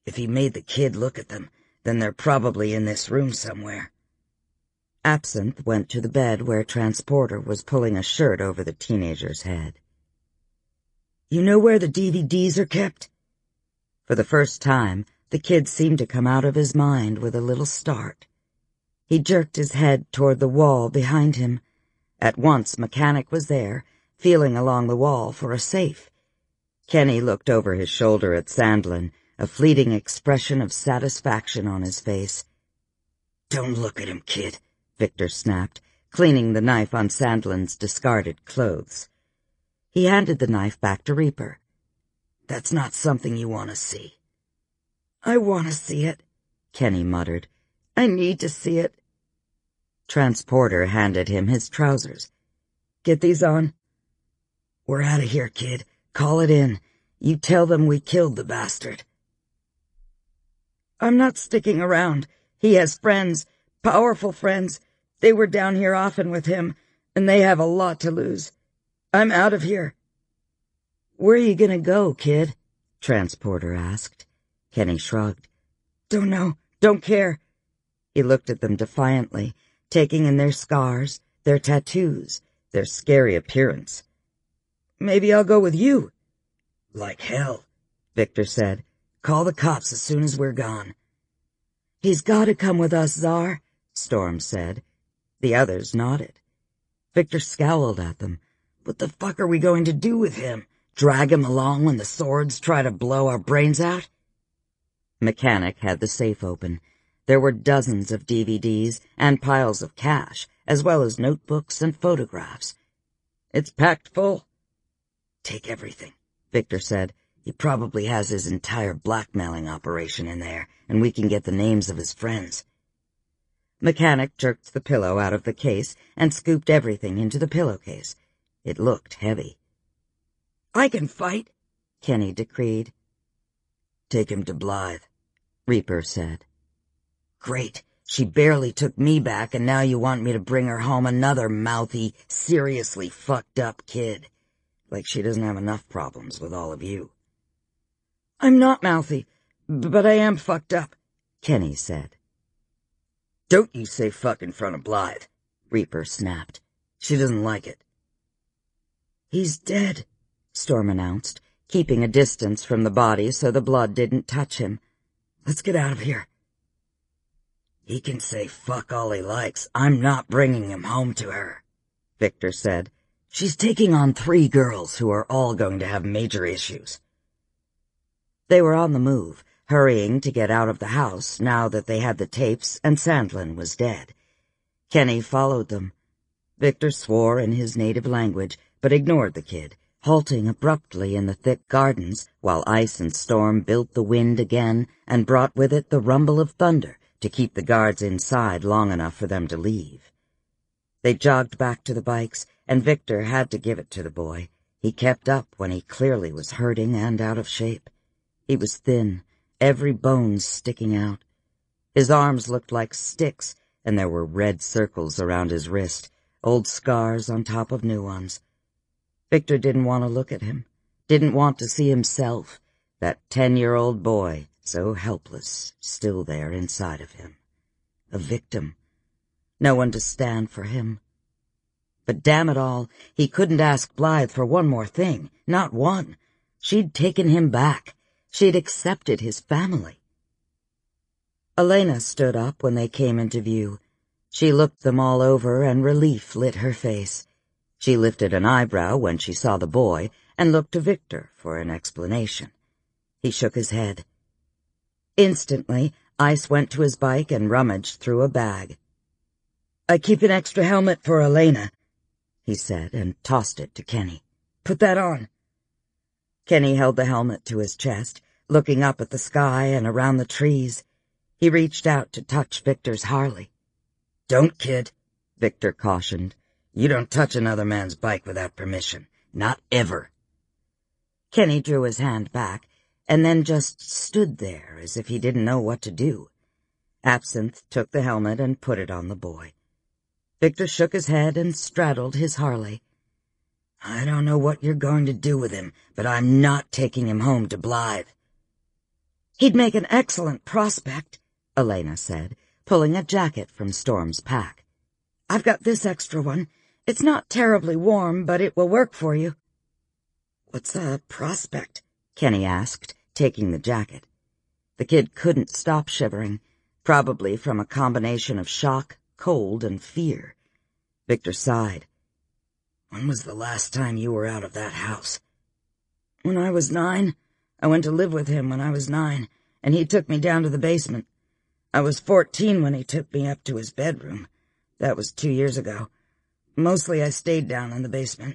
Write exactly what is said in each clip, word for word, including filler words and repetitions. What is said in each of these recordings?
If he made the kid look at them, then they're probably in this room somewhere. Absinthe went to the bed where Transporter was pulling a shirt over the teenager's head. You know where the D V Ds are kept? For the first time, the kid seemed to come out of his mind with a little start. He jerked his head toward the wall behind him. At once, Mechanic was there, feeling along the wall for a safe. Kenny looked over his shoulder at Sandlin, a fleeting expression of satisfaction on his face. Don't look at him, kid, Victor snapped, cleaning the knife on Sandlin's discarded clothes. He handed the knife back to Reaper. That's not something you want to see. I want to see it, Kenny muttered. I need to see it. Transporter handed him his trousers. Get these on. We're out of here, kid. Call it in. You tell them we killed the bastard. I'm not sticking around. He has friends, powerful friends. They were down here often with him, and they have a lot to lose. I'm out of here. Where are you gonna go, kid? Transporter asked. Kenny shrugged. Don't know. Don't care. He looked at them defiantly, taking in their scars, their tattoos, their scary appearance. Maybe I'll go with you. Like hell, Victor said. Call the cops as soon as we're gone. He's gotta come with us, Czar, Storm said. The others nodded. Victor scowled at them. What the fuck are we going to do with him? Drag him along when the swords try to blow our brains out? Mechanic had the safe open. There were dozens of D V Ds and piles of cash, as well as notebooks and photographs. It's packed full. Take everything, Victor said. He probably has his entire blackmailing operation in there, and we can get the names of his friends. Mechanic jerked the pillow out of the case and scooped everything into the pillowcase. It looked heavy. I can fight, Kenny decreed. Take him to Blythe, Reaper said. Great. She barely took me back, and now you want me to bring her home another mouthy, seriously fucked up kid. Like she doesn't have enough problems with all of you. I'm not mouthy, but I am fucked up, Kenny said. Don't you say fuck in front of Blythe, Reaper snapped. She doesn't like it. He's dead, Storm announced, keeping a distance from the body so the blood didn't touch him. Let's get out of here. He can say fuck all he likes. I'm not bringing him home to her, Victor said. She's taking on three girls who are all going to have major issues. They were on the move, hurrying to get out of the house now that they had the tapes and Sandlin was dead. Kenny followed them. Victor swore in his native language, but ignored the kid, halting abruptly in the thick gardens while ice and storm built the wind again and brought with it the rumble of thunder to keep the guards inside long enough for them to leave. They jogged back to the bikes, and Victor had to give it to the boy. He kept up when he clearly was hurting and out of shape. He was thin, every bone sticking out. His arms looked like sticks, and there were red circles around his wrist, old scars on top of new ones. Victor didn't want to look at him, didn't want to see himself, that ten-year-old boy, so helpless, still there inside of him. A victim. No one to stand for him. But damn it all, he couldn't ask Blythe for one more thing, not one. She'd taken him back. She'd accepted his family. Elena stood up when they came into view. She looked them all over, and relief lit her face. She lifted an eyebrow when she saw the boy and looked to Victor for an explanation. He shook his head. Instantly, Ice went to his bike and rummaged through a bag. I keep an extra helmet for Elena, he said, and tossed it to Kenny. Put that on. Kenny held the helmet to his chest, looking up at the sky and around the trees. He reached out to touch Victor's Harley. Don't, kid, Victor cautioned. You don't touch another man's bike without permission. Not ever. Kenny drew his hand back, and then just stood there as if he didn't know what to do. Absinthe took the helmet and put it on the boy. Victor shook his head and straddled his Harley. I don't know what you're going to do with him, but I'm not taking him home to Blythe. He'd make an excellent prospect, Elena said, pulling a jacket from Storm's pack. I've got this extra one. It's not terribly warm, but it will work for you. What's a prospect? Kenny asked, taking the jacket. The kid couldn't stop shivering, probably from a combination of shock, cold, and fear. Victor sighed. When was the last time you were out of that house? When I was nine. I went to live with him when I was nine, and he took me down to the basement. I was fourteen when he took me up to his bedroom. That was two years ago. Mostly I stayed down in the basement.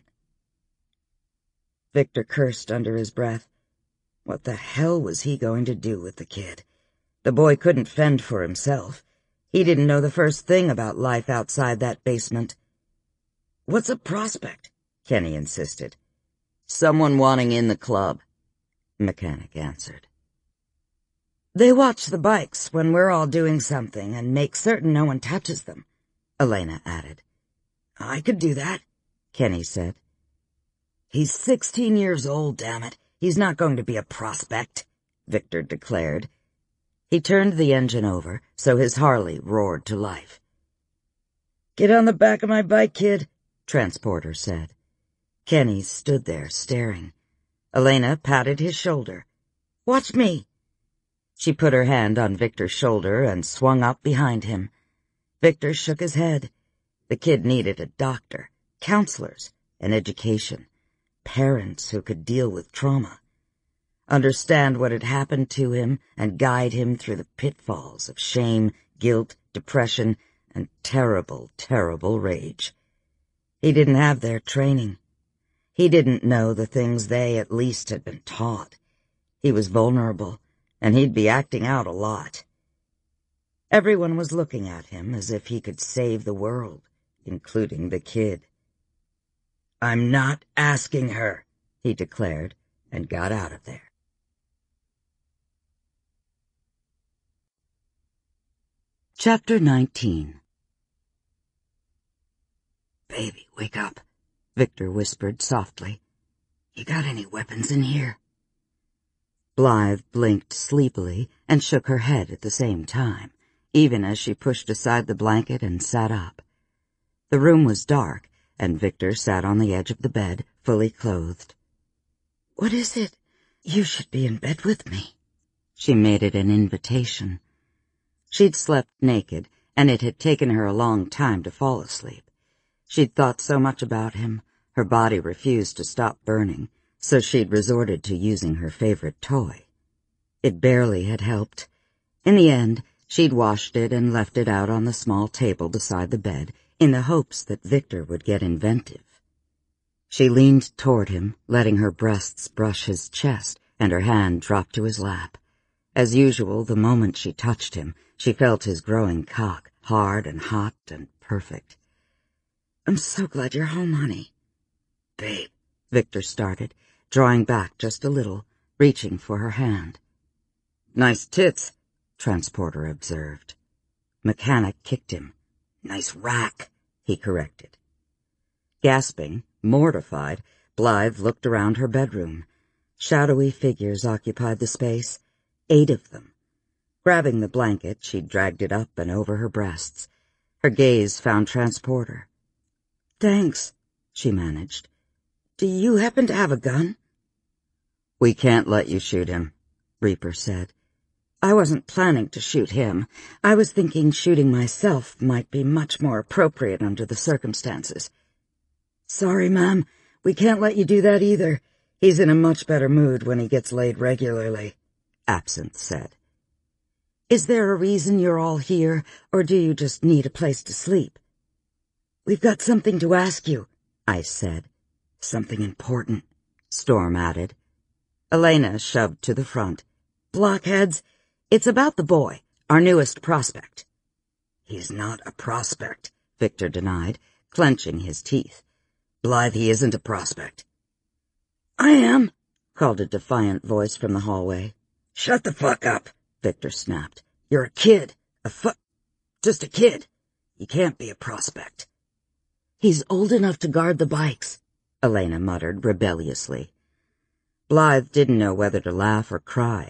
Victor cursed under his breath. What the hell was he going to do with the kid? The boy couldn't fend for himself. He didn't know the first thing about life outside that basement. What's a prospect? Kenny insisted. Someone wanting in the club, Mechanic answered. They watch the bikes when we're all doing something and make certain no one touches them, Elena added. I could do that, Kenny said. He's sixteen years old, damn it. He's not going to be a prospect, Victor declared. He turned the engine over so his Harley roared to life. Get on the back of my bike, kid, Transporter said. Kenny stood there staring. Elena patted his shoulder. Watch me. She put her hand on Victor's shoulder and swung up behind him. Victor shook his head. The kid needed a doctor, counselors, an education, parents who could deal with trauma, understand what had happened to him and guide him through the pitfalls of shame, guilt, depression, and terrible, terrible rage. He didn't have their training. He didn't know the things they at least had been taught. He was vulnerable, and he'd be acting out a lot. Everyone was looking at him as if he could save the world, including the kid. I'm not asking her, he declared, and got out of there. Chapter nineteen. Baby, wake up, Victor whispered softly. You got any weapons in here? Blythe blinked sleepily and shook her head at the same time, even as she pushed aside the blanket and sat up. The room was dark, and Victor sat on the edge of the bed, fully clothed. What is it? You should be in bed with me. She made it an invitation. She'd slept naked, and it had taken her a long time to fall asleep. She'd thought so much about him, her body refused to stop burning, so she'd resorted to using her favorite toy. It barely had helped. In the end, she'd washed it and left it out on the small table beside the bed in the hopes that Victor would get inventive. She leaned toward him, letting her breasts brush his chest, and her hand dropped to his lap. As usual, the moment she touched him, she felt his growing cock, hard and hot and perfect. I'm so glad you're home, honey. Babe, Victor started, drawing back just a little, reaching for her hand. Nice tits, Transporter observed. Mechanic kicked him. Nice rack, he corrected. Gasping, mortified, Blythe looked around her bedroom. Shadowy figures occupied the space, eight of them. Grabbing the blanket, she dragged it up and over her breasts. Her gaze found Transporter. Thanks, she managed. Do you happen to have a gun? We can't let you shoot him, Reaper said. I wasn't planning to shoot him. I was thinking shooting myself might be much more appropriate under the circumstances. Sorry, ma'am. We can't let you do that either. He's in a much better mood when he gets laid regularly, Absinthe said. Is there a reason you're all here, or do you just need a place to sleep? We've got something to ask you, Ice said. Something important, Storm added. Elena shoved to the front. Blockheads, it's about the boy, our newest prospect. He's not a prospect, Victor denied, clenching his teeth. Blythe, he isn't a prospect. I am, called a defiant voice from the hallway. Shut the fuck up, Victor snapped. You're a kid, a fu- just a kid. You can't be a prospect. He's old enough to guard the bikes, Elena muttered rebelliously. Blythe didn't know whether to laugh or cry.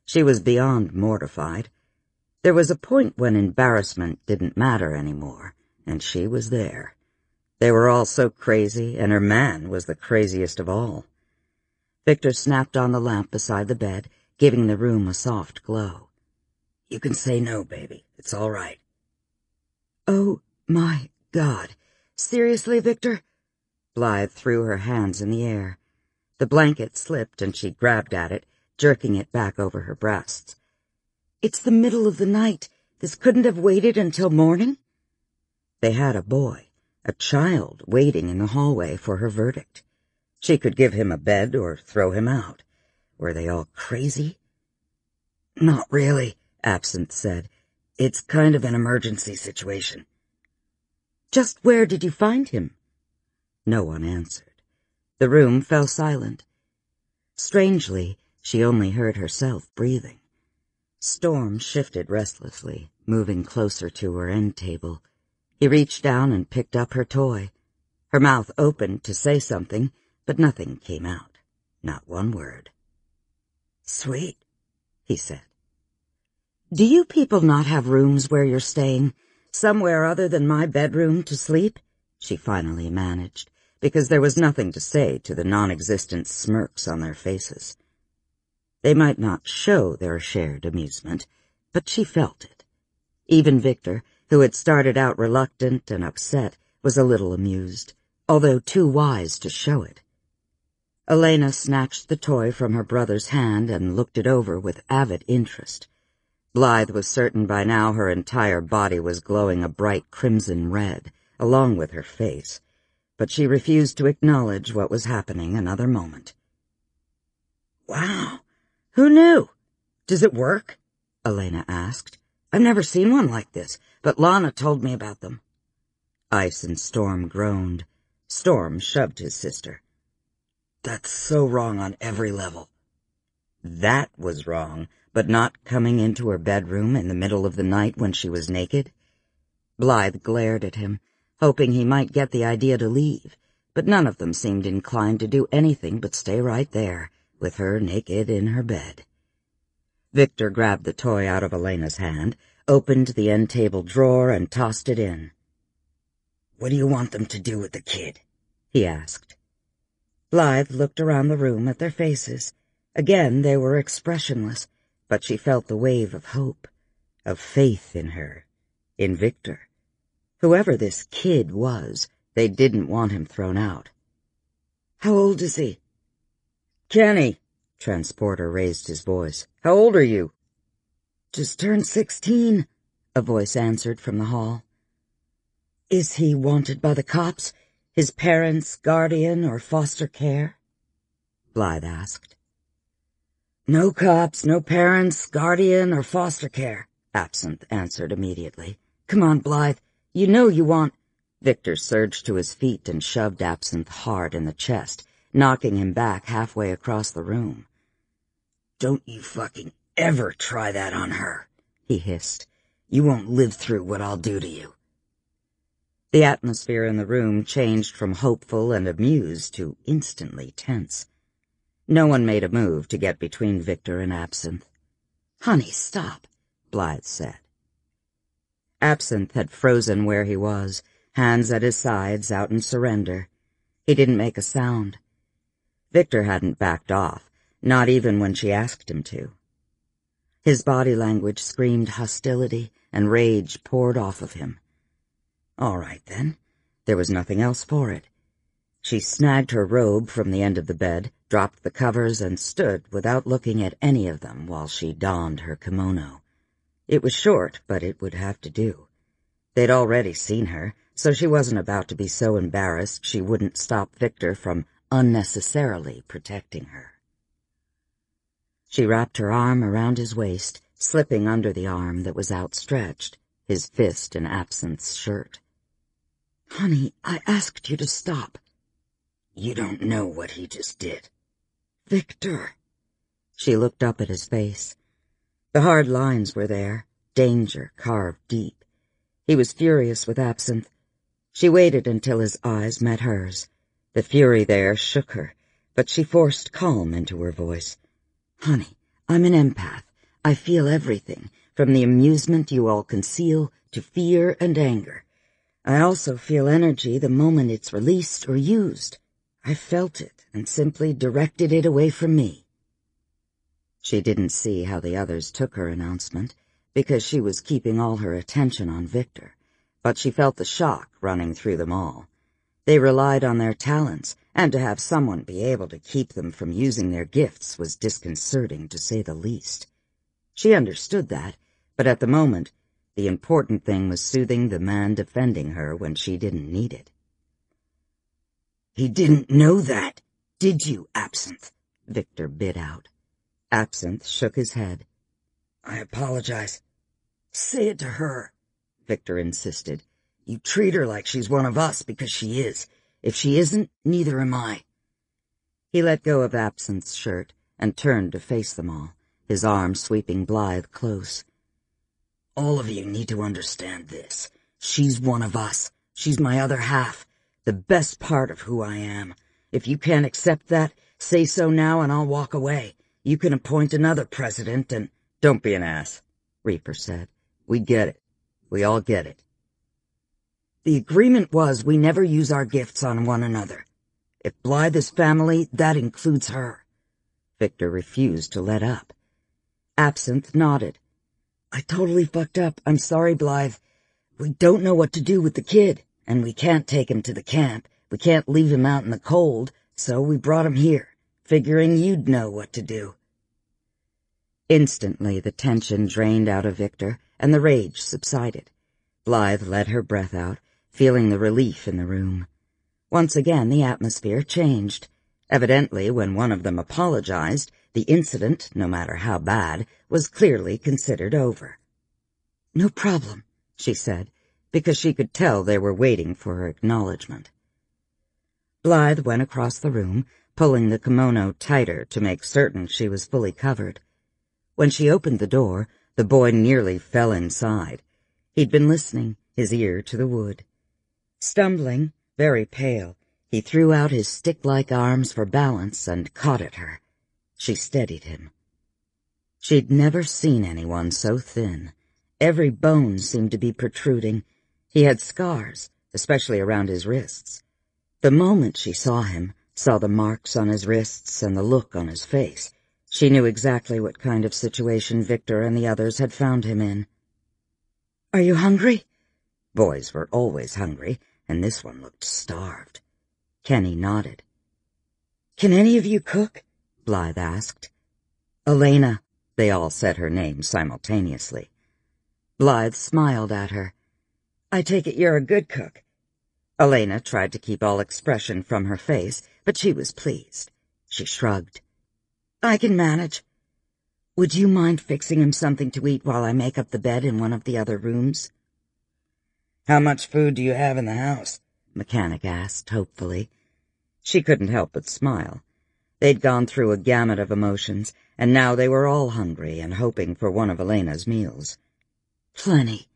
She was beyond mortified. There was a point when embarrassment didn't matter anymore, and she was there. They were all so crazy, and her man was the craziest of all. Victor snapped on the lamp beside the bed, giving the room a soft glow. "You can say no, baby. It's all right." "Oh, my God. Seriously, Victor?" Blythe threw her hands in the air. The blanket slipped, and she grabbed at it, jerking it back over her breasts. "It's the middle of the night. This couldn't have waited until morning?" They had a boy, a child, waiting in the hallway for her verdict. She could give him a bed or throw him out. Were they all crazy? "Not really," Absinthe said. "It's kind of an emergency situation." "Just where did you find him?" No one answered. The room fell silent. Strangely, she only heard herself breathing. Storm shifted restlessly, moving closer to her end table. He reached down and picked up her toy. Her mouth opened to say something, but nothing came out. Not one word. "Sweet," he said. "Do you people not have rooms where you're staying? Somewhere other than my bedroom to sleep?" she finally managed, because there was nothing to say to the non-existent smirks on their faces. They might not show their shared amusement, but she felt it. Even Victor, who had started out reluctant and upset, was a little amused, although too wise to show it. Elena snatched the toy from her brother's hand and looked it over with avid interest. Blythe was certain by now her entire body was glowing a bright crimson red, along with her face, but she refused to acknowledge what was happening another moment. "Wow, who knew? Does it work?" Elena asked. "I've never seen one like this, but Lana told me about them." Ice and Storm groaned. Storm shoved his sister. "That's so wrong on every level." That was wrong, but not coming into her bedroom in the middle of the night when she was naked? Blythe glared at him, hoping he might get the idea to leave, but none of them seemed inclined to do anything but stay right there, with her naked in her bed. Victor grabbed the toy out of Elena's hand, opened the end-table drawer, and tossed it in. "What do you want them to do with the kid?" he asked. Blythe looked around the room at their faces. Again they were expressionless, but she felt the wave of hope, of faith in her, in Victor. Whoever this kid was, they didn't want him thrown out. "How old is he?" "Kenny," Transporter raised his voice. "How old are you?" "Just turned sixteen," a voice answered from the hall. "Is he wanted by the cops? His parents, guardian, or foster care?" Blythe asked. "No cops, no parents, guardian, or foster care," Absinthe answered immediately. "Come on, Blythe. You know you want—" Victor surged to his feet and shoved Absinthe hard in the chest, knocking him back halfway across the room. "Don't you fucking ever try that on her," he hissed. "You won't live through what I'll do to you." The atmosphere in the room changed from hopeful and amused to instantly tense. No one made a move to get between Victor and Absinthe. "Honey, stop," Blythe said. Absinthe had frozen where he was, hands at his sides out in surrender. He didn't make a sound. Victor hadn't backed off, not even when she asked him to. His body language screamed hostility, and rage poured off of him. All right, then. There was nothing else for it. She snagged her robe from the end of the bed, dropped the covers, and stood without looking at any of them while she donned her kimono. It was short, but it would have to do. They'd already seen her, so she wasn't about to be so embarrassed she wouldn't stop Victor from unnecessarily protecting her. She wrapped her arm around his waist, slipping under the arm that was outstretched, his fist in Absinthe's shirt. "Honey, I asked you to stop." "You don't know what he just did." "Victor." She looked up at his face. The hard lines were there, danger carved deep. He was furious with Absinthe. She waited until his eyes met hers. The fury there shook her, but she forced calm into her voice. "Honey, I'm an empath. I feel everything, from the amusement you all conceal to fear and anger. I also feel energy the moment it's released or used. I felt it and simply directed it away from me." She didn't see how the others took her announcement, because she was keeping all her attention on Victor, but she felt the shock running through them all. They relied on their talents, and to have someone be able to keep them from using their gifts was disconcerting, to say the least. She understood that, but at the moment, the important thing was soothing the man defending her when she didn't need it. "He didn't know that, did you, Absinthe?" Victor bit out. Absinthe shook his head. "I apologize." "Say it to her," Victor insisted. "You treat her like she's one of us because she is. If she isn't, neither am I." He let go of Absinthe's shirt and turned to face them all, his arm sweeping Blythe close. "All of you need to understand this. She's one of us. She's my other half, the best part of who I am. If you can't accept that, say so now and I'll walk away. You can appoint another president and—" "Don't be an ass," Reaper said. "We get it. We all get it. The agreement was we never use our gifts on one another. If Blythe is family, that includes her." Victor refused to let up. Absinthe nodded. "I totally fucked up. I'm sorry, Blythe. We don't know what to do with the kid, and we can't take him to the camp. We can't leave him out in the cold, so we brought him here, figuring you'd know what to do." Instantly the tension drained out of Victor, and the rage subsided. Blythe let her breath out, feeling the relief in the room. Once again the atmosphere changed. Evidently, when one of them apologized, the incident, no matter how bad, was clearly considered over. "No problem," she said, because she could tell they were waiting for her acknowledgement. Blythe went across the room, pulling the kimono tighter to make certain she was fully covered. When she opened the door, the boy nearly fell inside. He'd been listening, his ear to the wood. Stumbling, very pale, he threw out his stick-like arms for balance and caught at her. She steadied him. She'd never seen anyone so thin. Every bone seemed to be protruding. He had scars, especially around his wrists. The moment she saw him, saw the marks on his wrists and the look on his face, she knew exactly what kind of situation Victor and the others had found him in. "Are you hungry?" Boys were always hungry, and this one looked starved. Kenny nodded. "Can any of you cook?" Blythe asked. "Elena," they all said her name simultaneously. Blythe smiled at her. "I take it you're a good cook." Elena tried to keep all expression from her face, but she was pleased. She shrugged. "I can manage. Would you mind fixing him something to eat while I make up the bed in one of the other rooms?" "How much food do you have in the house?" Mechanic asked hopefully. She couldn't help but smile. They'd gone through a gamut of emotions, and now they were all hungry and hoping for one of Elena's meals. "Plenty."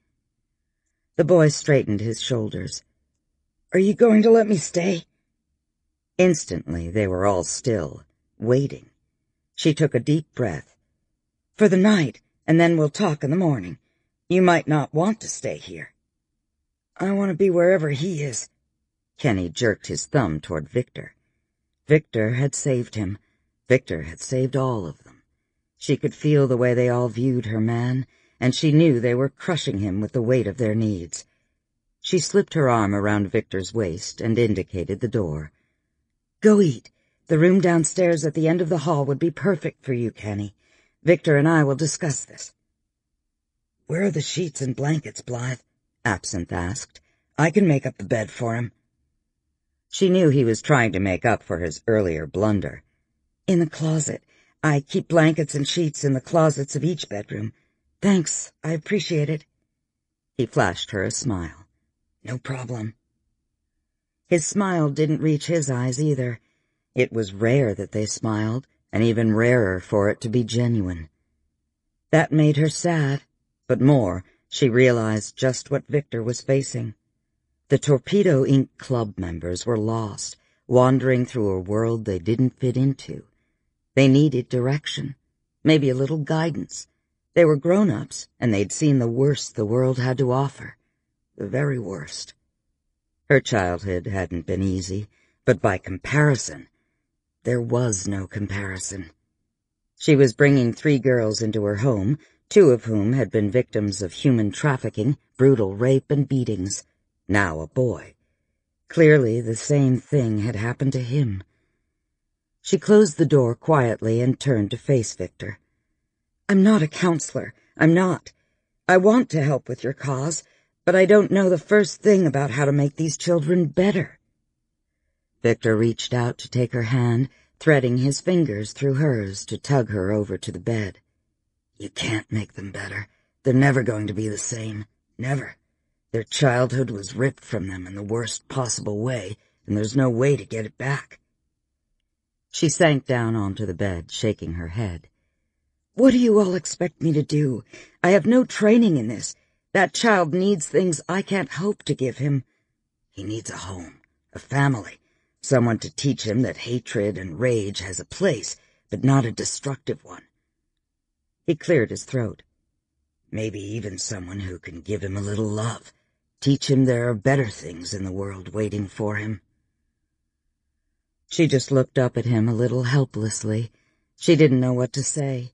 The boy straightened his shoulders. "Are you going to let me stay?" Instantly they were all still, waiting. She took a deep breath. "For the night, and then we'll talk in the morning. You might not want to stay here." "I want to be wherever he is." Kenny jerked his thumb toward Victor. Victor had saved him. Victor had saved all of them. She could feel the way they all viewed her man, and she knew they were crushing him with the weight of their needs. She slipped her arm around Victor's waist and indicated the door. "Go eat. The room downstairs at the end of the hall would be perfect for you, Kenny. Victor and I will discuss this." "Where are the sheets and blankets, Blythe?" Absinthe asked. "I can make up the bed for him." She knew he was trying to make up for his earlier blunder. "In the closet. I keep blankets and sheets in the closets of each bedroom. Thanks, I appreciate it." He flashed her a smile. "No problem." His smile didn't reach his eyes either. It was rare that they smiled, and even rarer for it to be genuine. That made her sad, but more, she realized just what Victor was facing. The Torpedo Incorporated club members were lost, wandering through a world they didn't fit into. They needed direction, maybe a little guidance, They were grown-ups, and they'd seen the worst the world had to offer. The very worst. Her childhood hadn't been easy, but by comparison, there was no comparison. She was bringing three girls into her home, two of whom had been victims of human trafficking, brutal rape, and beatings. Now a boy. Clearly the same thing had happened to him. She closed the door quietly and turned to face Victor. "I'm not a counselor. I'm not. I want to help with your cause, but I don't know the first thing about how to make these children better." Victor reached out to take her hand, threading his fingers through hers to tug her over to the bed. "You can't make them better. They're never going to be the same. Never. Their childhood was ripped from them in the worst possible way, and there's no way to get it back." She sank down onto the bed, shaking her head. "What do you all expect me to do? I have no training in this. That child needs things I can't hope to give him. He needs a home, a family, someone to teach him that hatred and rage has a place, but not a destructive one." He cleared his throat. "Maybe even someone who can give him a little love, teach him there are better things in the world waiting for him." She just looked up at him a little helplessly. She didn't know what to say.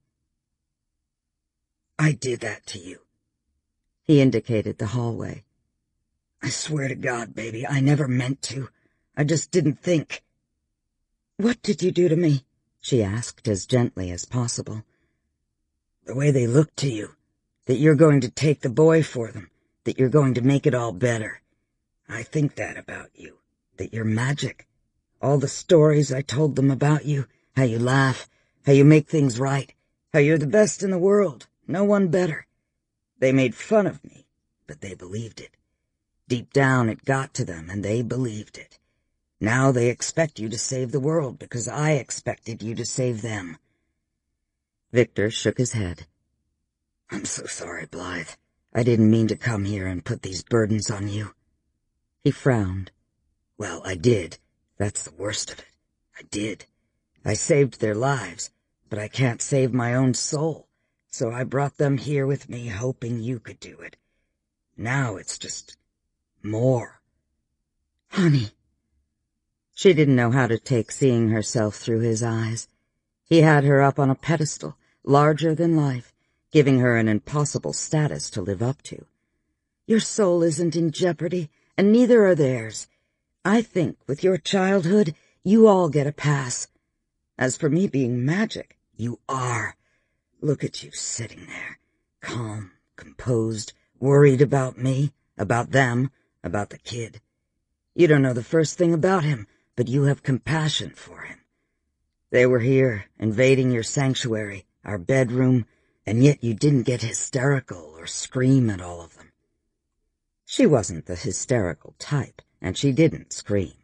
"I did that to you." He indicated the hallway. "I swear to God, baby, I never meant to. I just didn't think." "What did you do to me?" she asked as gently as possible. "The way they look to you, that you're going to take the boy for them, that you're going to make it all better. I think that about you, that you're magic. All the stories I told them about you, how you laugh, how you make things right, how you're the best in the world, no one better. They made fun of me, but they believed it. Deep down it got to them, and they believed it. Now they expect you to save the world because I expected you to save them." Victor shook his head. "I'm so sorry, Blythe. I didn't mean to come here and put these burdens on you." He frowned. "Well, I did. That's the worst of it. I did. I saved their lives, but I can't save my own soul, so I brought them here with me hoping you could do it. Now it's just more." "Honey." She didn't know how to take seeing herself through his eyes. He had her up on a pedestal, larger than life, giving her an impossible status to live up to. "Your soul isn't in jeopardy, and neither are theirs. I think with your childhood, you all get a pass. As for me being magic, you are. Look at you sitting there, calm, composed, worried about me, about them, about the kid. You don't know the first thing about him, but you have compassion for him. They were here, invading your sanctuary, our bedroom, and yet you didn't get hysterical or scream at all of them." She wasn't the hysterical type, and she didn't scream.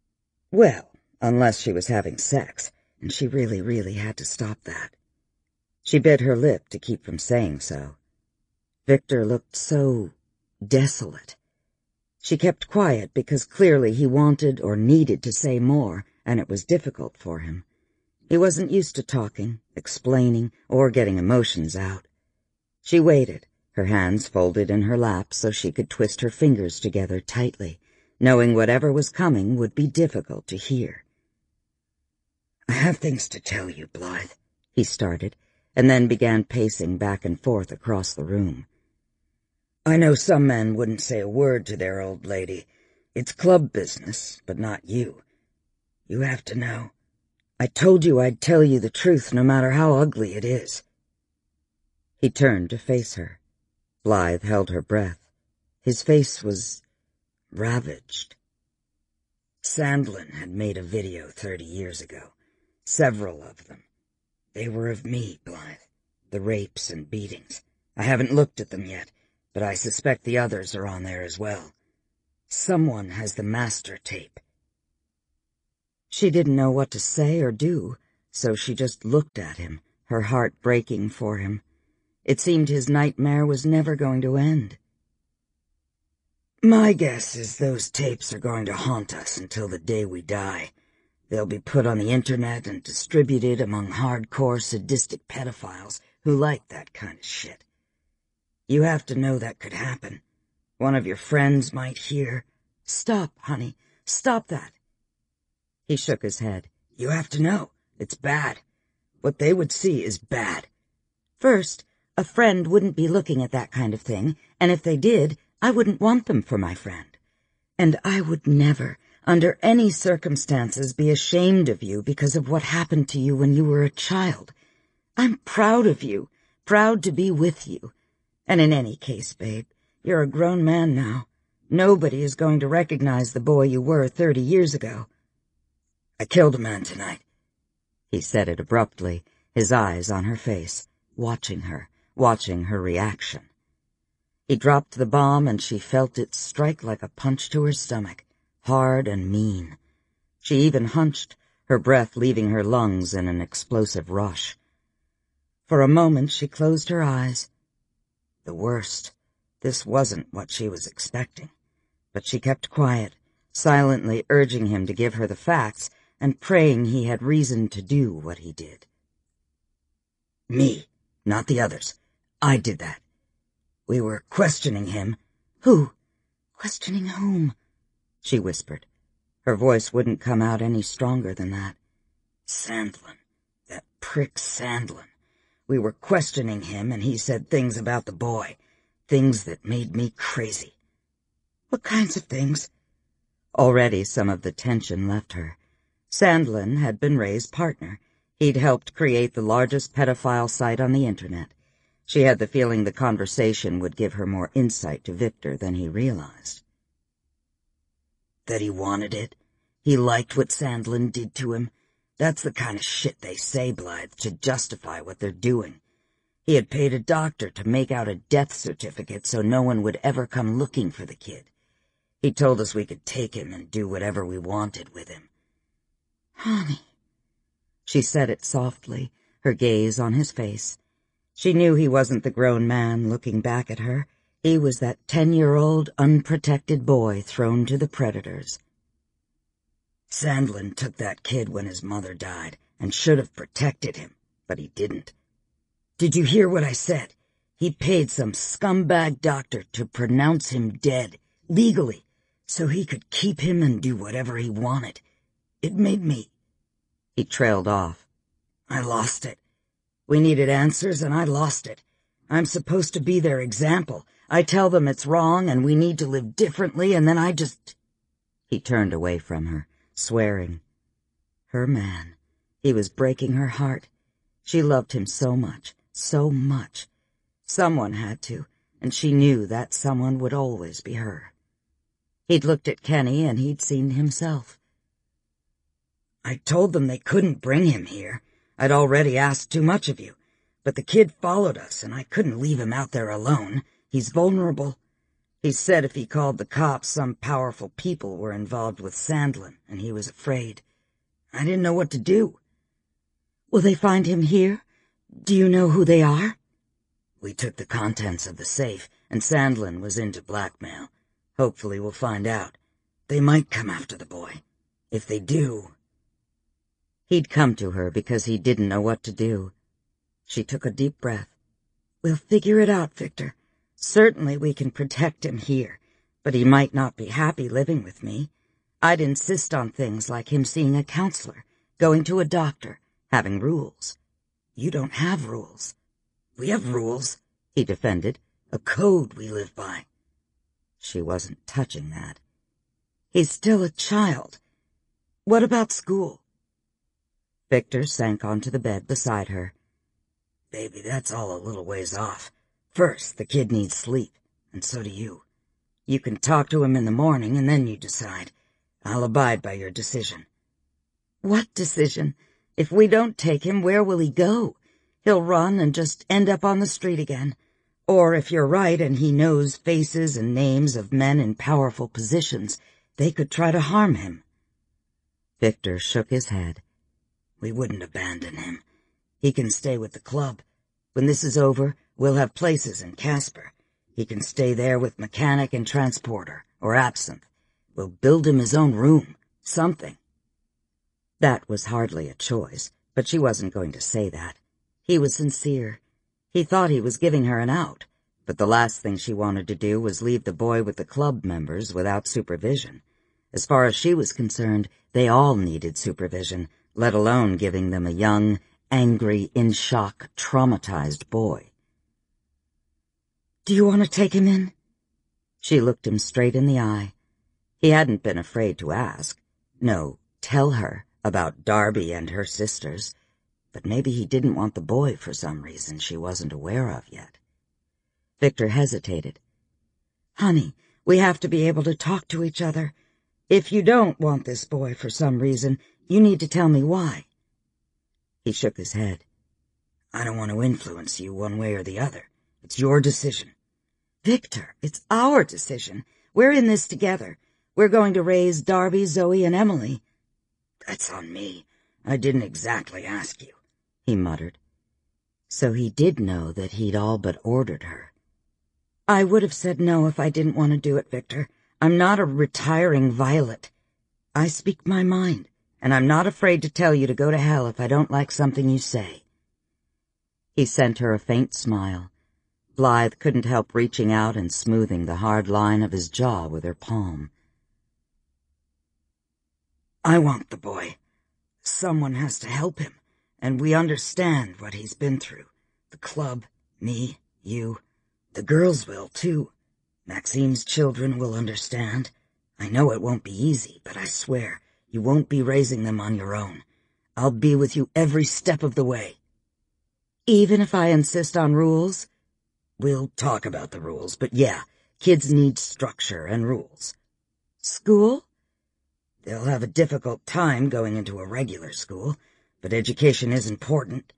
Well, unless she was having sex, and she really, really had to stop that. She bit her lip to keep from saying so. Victor looked so desolate. She kept quiet because clearly he wanted or needed to say more, and it was difficult for him. He wasn't used to talking, explaining, or getting emotions out. She waited, her hands folded in her lap so she could twist her fingers together tightly, knowing whatever was coming would be difficult to hear. "I have things to tell you, Blythe," he started, and then began pacing back and forth across the room. "I know some men wouldn't say a word to their old lady. It's club business, but not you. You have to know. I told you I'd tell you the truth no matter how ugly it is." He turned to face her. Blythe held her breath. His face was ravaged. Sandlin had made a video thirty years ago. Several of them. They were of me, Blythe. The rapes and beatings. I haven't looked at them yet, but I suspect the others are on there as well. Someone has the master tape. She didn't know what to say or do, so she just looked at him, her heart breaking for him. It seemed his nightmare was never going to end. "My guess is those tapes are going to haunt us until the day we die. They'll be put on the internet and distributed among hardcore sadistic pedophiles who like that kind of shit. You have to know that could happen. One of your friends might hear. Stop, honey. Stop that. He shook his head. You have to know. It's bad. What they would see is bad. First, a friend wouldn't be looking at that kind of thing, and if they did, I wouldn't want them for my friend. And I would never, under any circumstances, be ashamed of you because of what happened to you when you were a child. I'm proud of you, proud to be with you. And in any case, babe, you're a grown man now. Nobody is going to recognize the boy you were thirty years ago. I killed a man tonight. He said it abruptly, his eyes on her face, watching her, watching her reaction. He dropped the bomb and she felt it strike like a punch to her stomach, hard and mean. She even hunched, her breath leaving her lungs in an explosive rush. For a moment she closed her eyes. The worst. This wasn't what she was expecting. But she kept quiet, silently urging him to give her the facts and praying he had reason to do what he did. Me, not the others. I did that. We were questioning him. Who? Questioning whom? She whispered. Her voice wouldn't come out any stronger than that. Sandlin. That prick Sandlin. We were questioning him, and he said things about the boy. Things that made me crazy. What kinds of things? Already some of the tension left her. Sandlin had been Ray's partner. He'd helped create the largest pedophile site on the internet. She had the feeling the conversation would give her more insight to Victor than he realized. That he wanted it. He liked what Sandlin did to him. That's the kind of shit they say, Blythe, to justify what they're doing. He had paid a doctor to make out a death certificate so no one would ever come looking for the kid. He told us we could take him and do whatever we wanted with him. Honey. She said it softly, her gaze on his face. She knew he wasn't the grown man looking back at her. He was that ten-year-old, unprotected boy thrown to the predators. Sandlin took that kid when his mother died and should have protected him, but he didn't. Did you hear what I said? He paid some scumbag doctor to pronounce him dead, legally, so he could keep him and do whatever he wanted. It made me... He trailed off. I lost it. We needed answers, and I lost it. I'm supposed to be their example. I tell them it's wrong, and we need to live differently, and then I just... He turned away from her, swearing. Her man. He was breaking her heart. She loved him so much, so much. Someone had to, and she knew that someone would always be her. He'd looked at Kenny, and he'd seen himself. I told them they couldn't bring him here. I'd already asked too much of you. But the kid followed us, and I couldn't leave him out there alone. He's vulnerable. He said if he called the cops, some powerful people were involved with Sandlin, and he was afraid. I didn't know what to do. Will they find him here? Do you know who they are? We took the contents of the safe, and Sandlin was into blackmail. Hopefully we'll find out. They might come after the boy. If they do... He'd come to her because he didn't know what to do. She took a deep breath. We'll figure it out, Victor. Certainly we can protect him here, but he might not be happy living with me. I'd insist on things like him seeing a counselor, going to a doctor, having rules. You don't have rules. We have rules, he defended. A code we live by. She wasn't touching that. He's still a child. What about school? Victor sank onto the bed beside her. Baby, that's all a little ways off. First, the kid needs sleep, and so do you. You can talk to him in the morning, and then you decide. I'll abide by your decision. What decision? If we don't take him, where will he go? He'll run and just end up on the street again. Or if you're right and he knows faces and names of men in powerful positions, they could try to harm him. Victor shook his head. We wouldn't abandon him. He can stay with the club. When this is over, we'll have places in Casper. He can stay there with Mechanic and Transporter, or Absinthe. We'll build him his own room, something. That was hardly a choice, but she wasn't going to say that. He was sincere. He thought he was giving her an out, but the last thing she wanted to do was leave the boy with the club members without supervision. As far as she was concerned, they all needed supervision, let alone giving them a young, angry, in-shock, traumatized boy. "Do you want to take him in?" She looked him straight in the eye. He hadn't been afraid to ask. No, tell her about Darby and her sisters. But maybe he didn't want the boy for some reason she wasn't aware of yet. Victor hesitated. "Honey, we have to be able to talk to each other. If you don't want this boy for some reason, you need to tell me why." He shook his head. "I don't want to influence you one way or the other. It's your decision." "Victor, it's our decision. We're in this together. We're going to raise Darby, Zoe, and Emily." "That's on me. I didn't exactly ask you," he muttered. So he did know that he'd all but ordered her. "I would have said no if I didn't want to do it, Victor. I'm not a retiring violet. I speak my mind, and I'm not afraid to tell you to go to hell if I don't like something you say." He sent her a faint smile. Blythe couldn't help reaching out and smoothing the hard line of his jaw with her palm. "I want the boy. Someone has to help him, and we understand what he's been through. The club, me, you. The girls will, too. Maxime's children will understand. I know it won't be easy, but I swear you won't be raising them on your own. I'll be with you every step of the way." "Even if I insist on rules?" "We'll talk about the rules, but yeah, kids need structure and rules." "School?" "They'll have a difficult time going into a regular school, but education is important."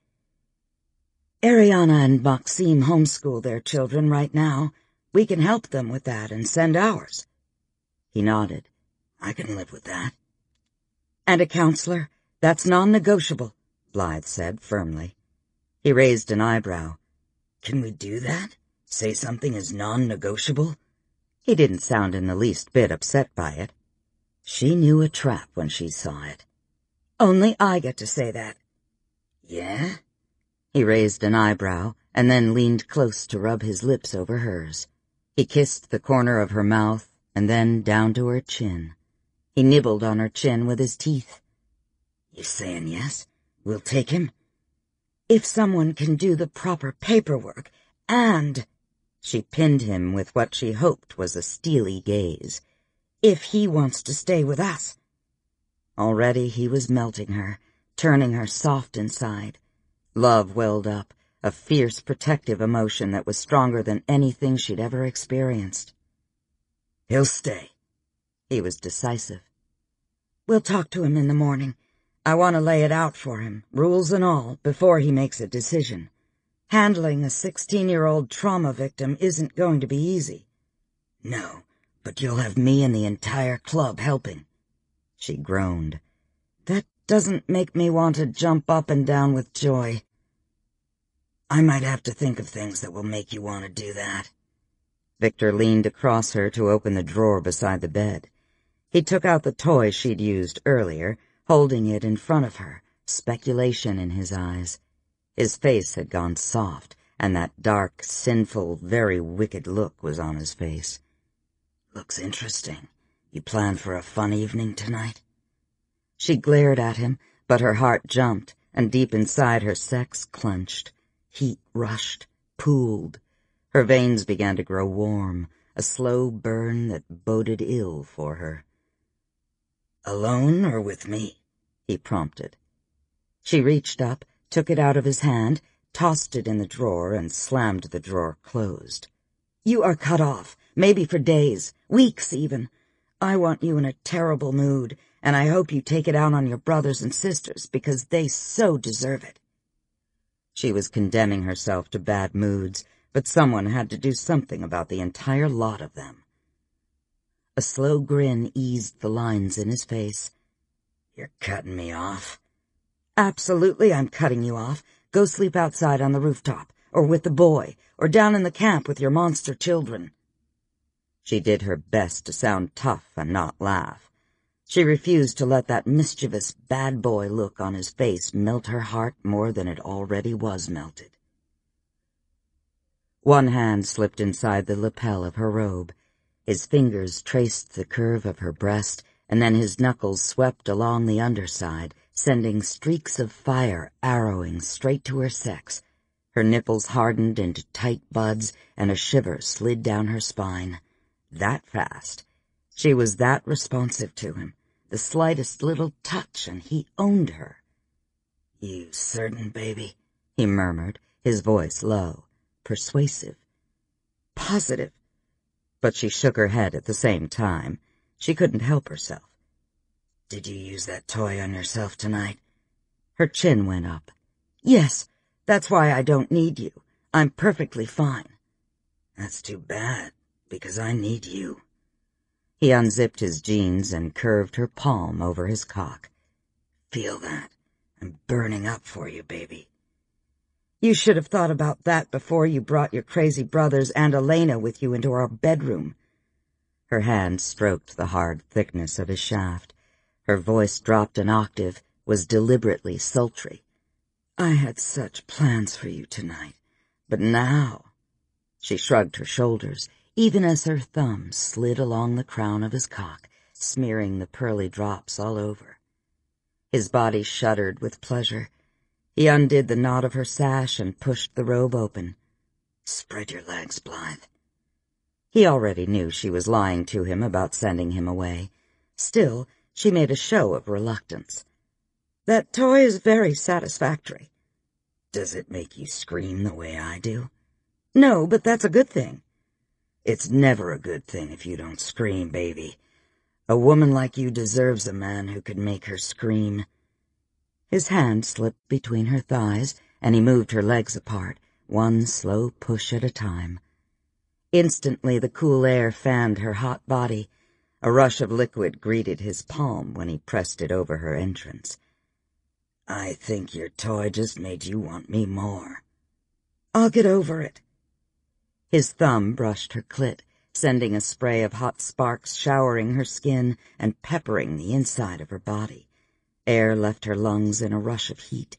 "Ariana and Maxime homeschool their children right now. We can help them with that and send ours." He nodded. "I can live with that." "And a counselor? That's non-negotiable," Blythe said firmly. He raised an eyebrow. "Can we do that? Say something is non-negotiable?" He didn't sound in the least bit upset by it. She knew a trap when she saw it. "Only I get to say that." "Yeah?" He raised an eyebrow and then leaned close to rub his lips over hers. He kissed the corner of her mouth and then down to her chin. He nibbled on her chin with his teeth. "You saying yes? We'll take him?" "If someone can do the proper paperwork, and—" She pinned him with what she hoped was a steely gaze. "If he wants to stay with us." Already he was melting her, turning her soft inside. Love welled up, a fierce protective emotion that was stronger than anything she'd ever experienced. "He'll stay." He was decisive. "We'll talk to him in the morning. I want to lay it out for him, rules and all, before he makes a decision. Handling a sixteen-year-old trauma victim isn't going to be easy." "No, but you'll have me and the entire club helping." She groaned. "That doesn't make me want to jump up and down with joy." "I might have to think of things that will make you want to do that." Victor leaned across her to open the drawer beside the bed. He took out the toy she'd used earlier, holding it in front of her, speculation in his eyes. His face had gone soft, and that dark, sinful, very wicked look was on his face. "Looks interesting. You plan for a fun evening tonight?" She glared at him, but her heart jumped, and deep inside her sex clenched. Heat rushed, pooled. Her veins began to grow warm, a slow burn that boded ill for her. "Alone or with me?" he prompted. She reached up, took it out of his hand, tossed it in the drawer, and slammed the drawer closed. "You are cut off, maybe for days, weeks even. I want you in a terrible mood, and I hope you take it out on your brothers and sisters, because they so deserve it." She was condemning herself to bad moods, but someone had to do something about the entire lot of them. A slow grin eased the lines in his face. "You're cutting me off?" "Absolutely, I'm cutting you off. Go sleep outside on the rooftop, or with the boy, or down in the camp with your monster children." She did her best to sound tough and not laugh. She refused to let that mischievous bad boy look on his face melt her heart more than it already was melted. One hand slipped inside the lapel of her robe. His fingers traced the curve of her breast, and then his knuckles swept along the underside, sending streaks of fire arrowing straight to her sex. Her nipples hardened into tight buds, and a shiver slid down her spine. That fast. She was that responsive to him. The slightest little touch, and he owned her. "You certain, baby?" he murmured, his voice low, persuasive. "Positive." But she shook her head at the same time. She couldn't help herself. "Did you use that toy on yourself tonight?" Her chin went up. "Yes, that's why I don't need you. I'm perfectly fine." "That's too bad, because I need you." He unzipped his jeans and curved her palm over his cock. "Feel that? I'm burning up for you, baby." "You should have thought about that before you brought your crazy brothers and Elena with you into our bedroom." Her hand stroked the hard thickness of his shaft. Her voice dropped an octave, was deliberately sultry. "I had such plans for you tonight, but now—" She shrugged her shoulders, even as her thumb slid along the crown of his cock, smearing the pearly drops all over. His body shuddered with pleasure. He undid the knot of her sash and pushed the robe open. "Spread your legs, Blythe." He already knew she was lying to him about sending him away. Still, she made a show of reluctance. "That toy is very satisfactory." "Does it make you scream the way I do?" "No, but that's a good thing." "It's never a good thing if you don't scream, baby. A woman like you deserves a man who could make her scream." His hand slipped between her thighs, and he moved her legs apart, one slow push at a time. Instantly the cool air fanned her hot body. A rush of liquid greeted his palm when he pressed it over her entrance. "I think your toy just made you want me more." "I'll get over it." His thumb brushed her clit, sending a spray of hot sparks showering her skin and peppering the inside of her body. Air left her lungs in a rush of heat.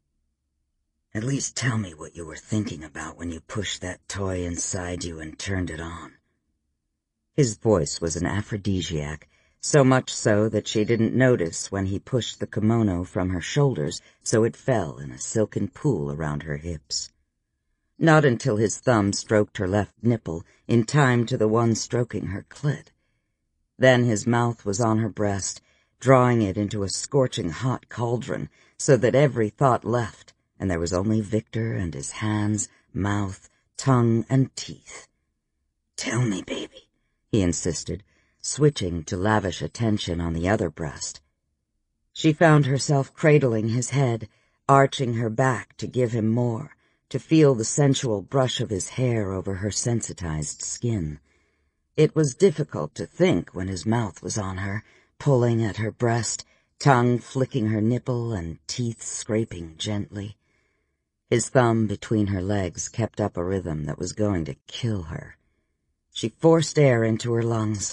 "At least tell me what you were thinking about when you pushed that toy inside you and turned it on." His voice was an aphrodisiac, so much so that she didn't notice when he pushed the kimono from her shoulders so it fell in a silken pool around her hips. Not until his thumb stroked her left nipple, in time to the one stroking her clit. Then his mouth was on her breast, drawing it into a scorching hot cauldron so that every thought left, and there was only Victor and his hands, mouth, tongue, and teeth. "Tell me, baby," he insisted, switching to lavish attention on the other breast. She found herself cradling his head, arching her back to give him more, to feel the sensual brush of his hair over her sensitized skin. It was difficult to think when his mouth was on her, pulling at her breast, tongue flicking her nipple and teeth scraping gently. His thumb between her legs kept up a rhythm that was going to kill her. She forced air into her lungs.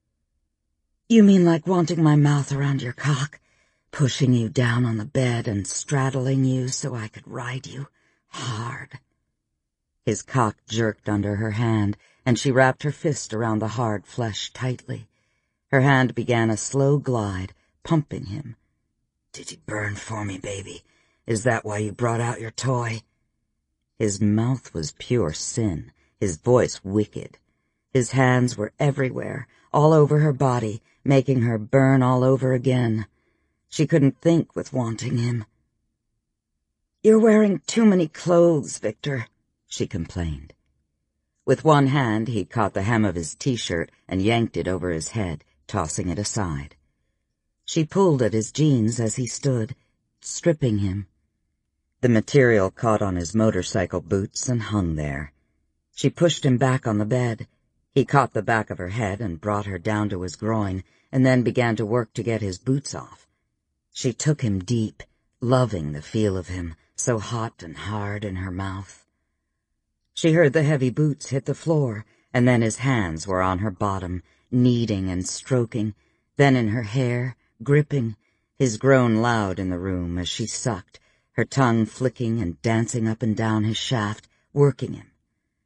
"You mean like wanting my mouth around your cock, pushing you down on the bed and straddling you so I could ride you hard?" His cock jerked under her hand, and she wrapped her fist around the hard flesh tightly. Her hand began a slow glide, pumping him. "Did you burn for me, baby? Is that why you brought out your toy?" His mouth was pure sin, his voice wicked. His hands were everywhere, all over her body, making her burn all over again. She couldn't think with wanting him. "You're wearing too many clothes, Victor," she complained. With one hand he caught the hem of his t-shirt and yanked it over his head, tossing it aside. She pulled at his jeans as he stood, stripping him. The material caught on his motorcycle boots and hung there. She pushed him back on the bed. He caught the back of her head and brought her down to his groin, and then began to work to get his boots off. She took him deep, loving the feel of him, so hot and hard in her mouth. She heard the heavy boots hit the floor, and then his hands were on her bottom, kneading and stroking, then in her hair, gripping, his groan loud in the room as she sucked, her tongue flicking and dancing up and down his shaft, working him.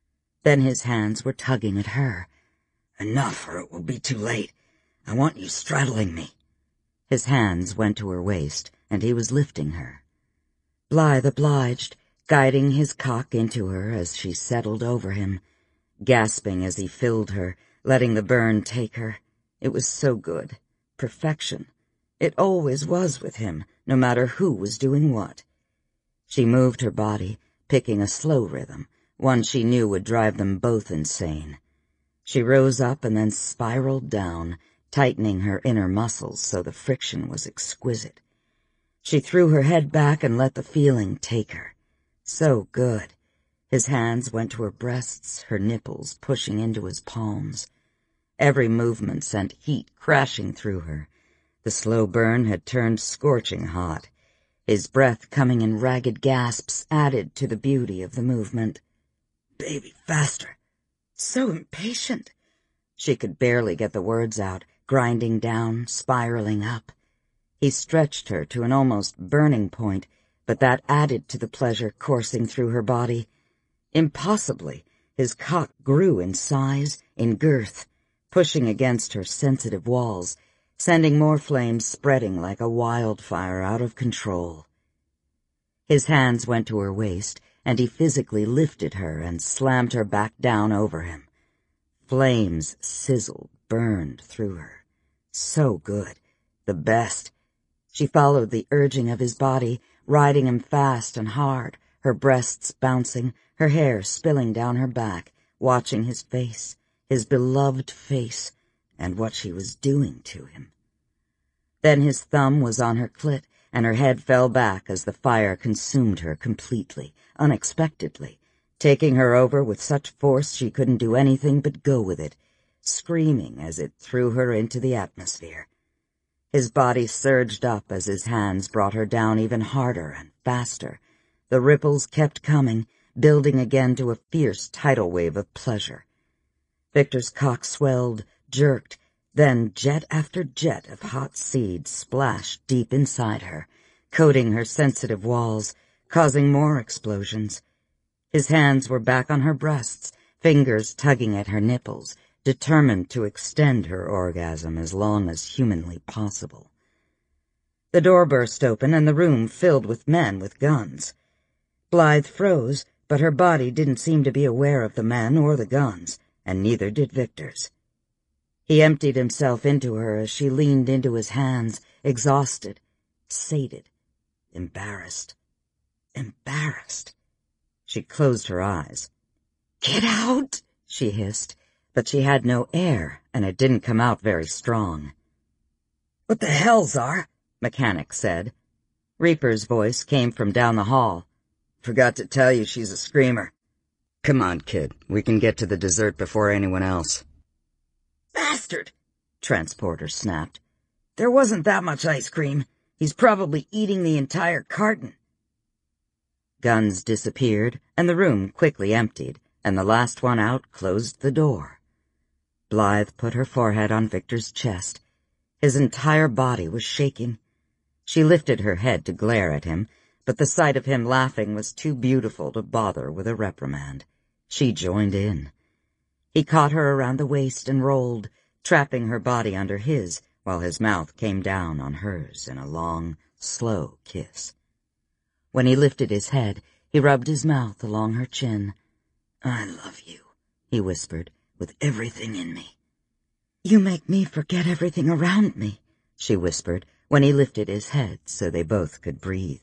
Then his hands were tugging at her. "Enough, or it will be too late. I want you straddling me." His hands went to her waist, and he was lifting her. Blythe obliged, guiding his cock into her as she settled over him, gasping as he filled her, letting the burn take her. It was so good. Perfection. It always was with him, no matter who was doing what. She moved her body, picking a slow rhythm, one she knew would drive them both insane. She rose up and then spiraled down, tightening her inner muscles so the friction was exquisite. She threw her head back and let the feeling take her. So good. His hands went to her breasts, her nipples pushing into his palms. Every movement sent heat crashing through her. The slow burn had turned scorching hot. His breath coming in ragged gasps added to the beauty of the movement. "Baby, faster." So impatient. She could barely get the words out, grinding down, spiraling up. He stretched her to an almost burning point, but that added to the pleasure coursing through her body. Impossibly, his cock grew in size, in girth, pushing against her sensitive walls, sending more flames spreading like a wildfire out of control. His hands went to her waist, and he physically lifted her and slammed her back down over him. Flames sizzled, burned through her. So good. The best. She followed the urging of his body, riding him fast and hard, her breasts bouncing, her hair spilling down her back, watching his face, his beloved face, and what she was doing to him. Then his thumb was on her clit, and her head fell back as the fire consumed her completely, unexpectedly, taking her over with such force she couldn't do anything but go with it, screaming as it threw her into the atmosphere. His body surged up as his hands brought her down even harder and faster. The ripples kept coming, building again to a fierce tidal wave of pleasure. Victor's cock swelled, jerked, then jet after jet of hot seed splashed deep inside her, coating her sensitive walls, causing more explosions. His hands were back on her breasts, fingers tugging at her nipples, determined to extend her orgasm as long as humanly possible. The door burst open and the room filled with men with guns. Blythe froze, but her body didn't seem to be aware of the men or the guns, and neither did Victor's. He emptied himself into her as she leaned into his hands, exhausted, sated, embarrassed, embarrassed. She closed her eyes. "Get out!" she hissed, but she had no air, and it didn't come out very strong. "What the hell, Czar?" Mechanic said. Reaper's voice came from down the hall. "Forgot to tell you she's a screamer. Come on, kid, we can get to the dessert before anyone else." "Bastard!" Transporter snapped. "There wasn't that much ice cream. He's probably eating the entire carton." Guns disappeared, and the room quickly emptied, and the last one out closed the door. Blythe put her forehead on Victor's chest. His entire body was shaking. She lifted her head to glare at him, but the sight of him laughing was too beautiful to bother with a reprimand. She joined in. He caught her around the waist and rolled, trapping her body under his, while his mouth came down on hers in a long, slow kiss. When he lifted his head, he rubbed his mouth along her chin. "I love you," he whispered, "with everything in me." "You make me forget everything around me," she whispered, when he lifted his head so they both could breathe.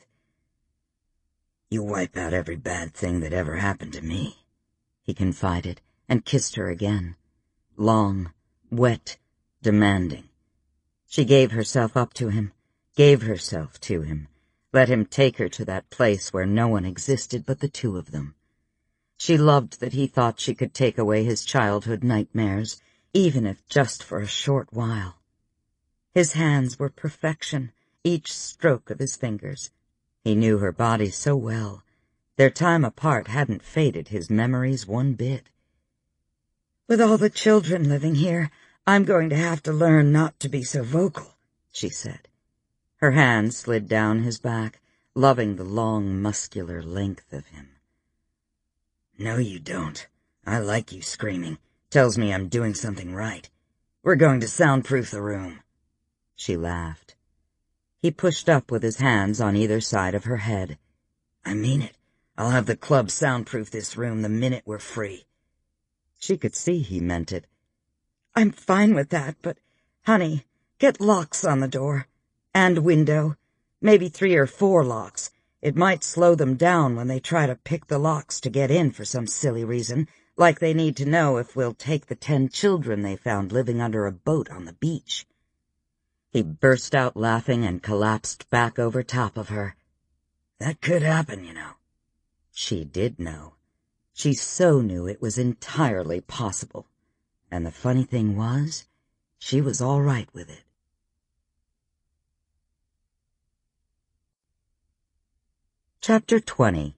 "You wipe out every bad thing that ever happened to me," he confided, and kissed her again. Long, wet, demanding. She gave herself up to him, gave herself to him, let him take her to that place where no one existed but the two of them. She loved that he thought she could take away his childhood nightmares, even if just for a short while. His hands were perfection, each stroke of his fingers. He knew her body so well. Their time apart hadn't faded his memories one bit. "With all the children living here, I'm going to have to learn not to be so vocal," she said. Her hand slid down his back, loving the long, muscular length of him. "No, you don't. I like you screaming. Tells me I'm doing something right. We're going to soundproof the room." She laughed. He pushed up with his hands on either side of her head. "I mean it. I'll have the club soundproof this room the minute we're free." She could see he meant it. "I'm fine with that, but, honey, get locks on the door. And window. Maybe three or four locks. It might slow them down when they try to pick the locks to get in for some silly reason, like they need to know if we'll take the ten children they found living under a boat on the beach." He burst out laughing and collapsed back over top of her. "That could happen, you know." She did know. She so knew it was entirely possible. And the funny thing was, she was all right with it. Chapter twenty.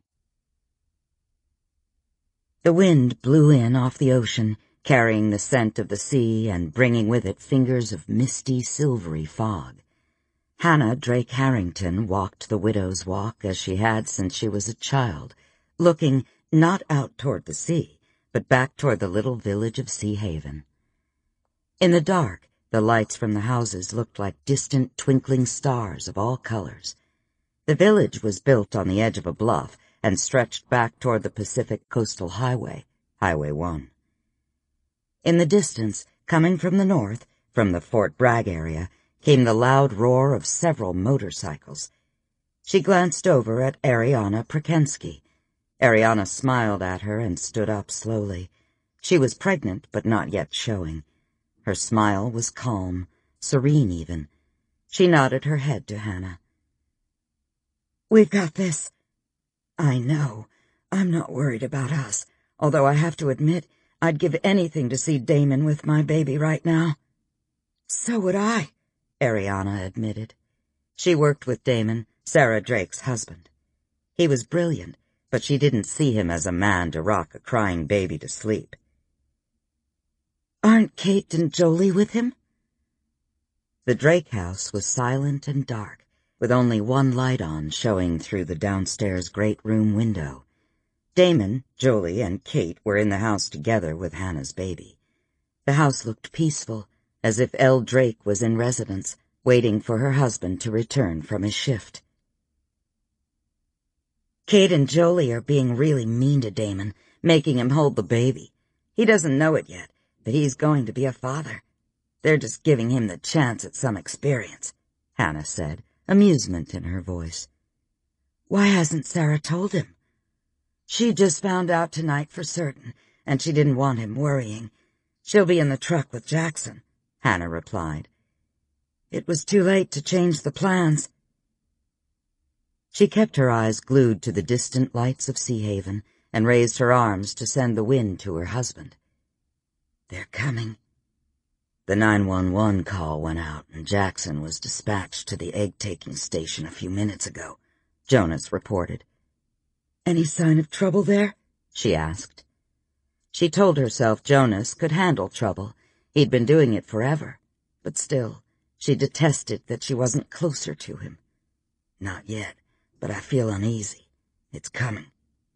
The wind blew in off the ocean, carrying the scent of the sea and bringing with it fingers of misty, silvery fog. Hannah Drake Harrington walked the widow's walk as she had since she was a child, looking not out toward the sea, but back toward the little village of Sea Haven. In the dark, the lights from the houses looked like distant twinkling stars of all colors. The village was built on the edge of a bluff and stretched back toward the Pacific Coastal Highway, Highway one. In the distance, coming from the north, from the Fort Bragg area, came the loud roar of several motorcycles. She glanced over at Ariana Prakensky. Ariana smiled at her and stood up slowly. She was pregnant, but not yet showing. Her smile was calm, serene even. She nodded her head to Hannah. "We've got this." "I know. I'm not worried about us, although I have to admit I'd give anything to see Damon with my baby right now." "So would I," Ariana admitted. She worked with Damon, Sarah Drake's husband. He was brilliant, but she didn't see him as a man to rock a crying baby to sleep. "Aren't Kate and Jolie with him?" The Drake house was silent and dark, with only one light on showing through the downstairs great room window. Damon, Jolie, and Kate were in the house together with Hannah's baby. The house looked peaceful, as if Elle Drake was in residence, waiting for her husband to return from his shift. "Kate and Jolie are being really mean to Damon, making him hold the baby. He doesn't know it yet, but he's going to be a father. They're just giving him the chance at some experience," Hannah said, amusement in her voice. "Why hasn't Sarah told him?" "She just found out tonight for certain, and she didn't want him worrying. She'll be in the truck with Jackson," Hannah replied. "It was too late to change the plans." She kept her eyes glued to the distant lights of Sea Haven and raised her arms to send the wind to her husband. "They're coming." The nine one one call went out and Jackson was dispatched to the egg-taking station a few minutes ago, Jonas reported. "Any sign of trouble there?" she asked. She told herself Jonas could handle trouble. He'd been doing it forever. But still, she detested that she wasn't closer to him. "Not yet, but I feel uneasy. It's coming."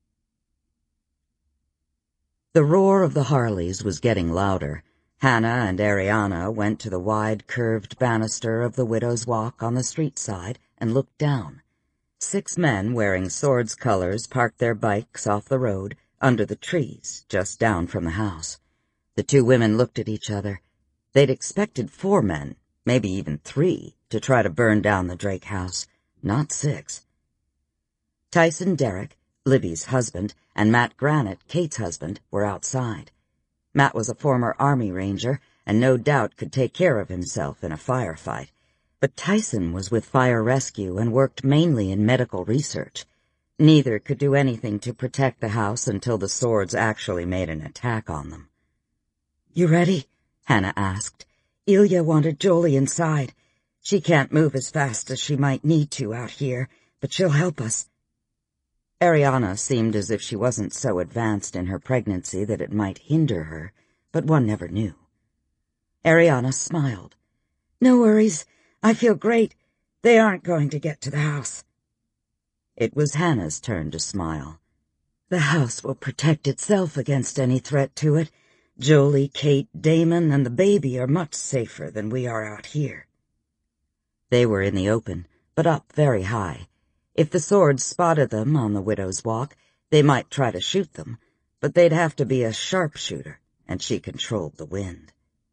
The roar of the Harleys was getting louder. Hannah and Ariana went to the wide, curved banister of the Widow's Walk on the street side and looked down. Six men wearing swords' colors parked their bikes off the road, under the trees, just down from the house. The two women looked at each other. They'd expected four men, maybe even three, to try to burn down the Drake house, not six. Tyson Derrick, Libby's husband, and Matt Granite, Kate's husband, were outside. Matt was a former Army Ranger and no doubt could take care of himself in a firefight. But Tyson was with Fire Rescue and worked mainly in medical research. Neither could do anything to protect the house until the swords actually made an attack on them. "You ready?" Hannah asked. "Ilya wanted Jolie inside. She can't move as fast as she might need to out here, but she'll help us." Ariana seemed as if she wasn't so advanced in her pregnancy that it might hinder her, but one never knew. Ariana smiled. "No worries. I feel great. They aren't going to get to the house." It was Hannah's turn to smile. The house will protect itself against any threat to it. Jolie, Kate, Damon, and the baby are much safer than we are out here." They were in the open, but up very high. If the Swords spotted them on the Widow's Walk, they might try to shoot them, but they'd have to be a sharpshooter, and she controlled the wind.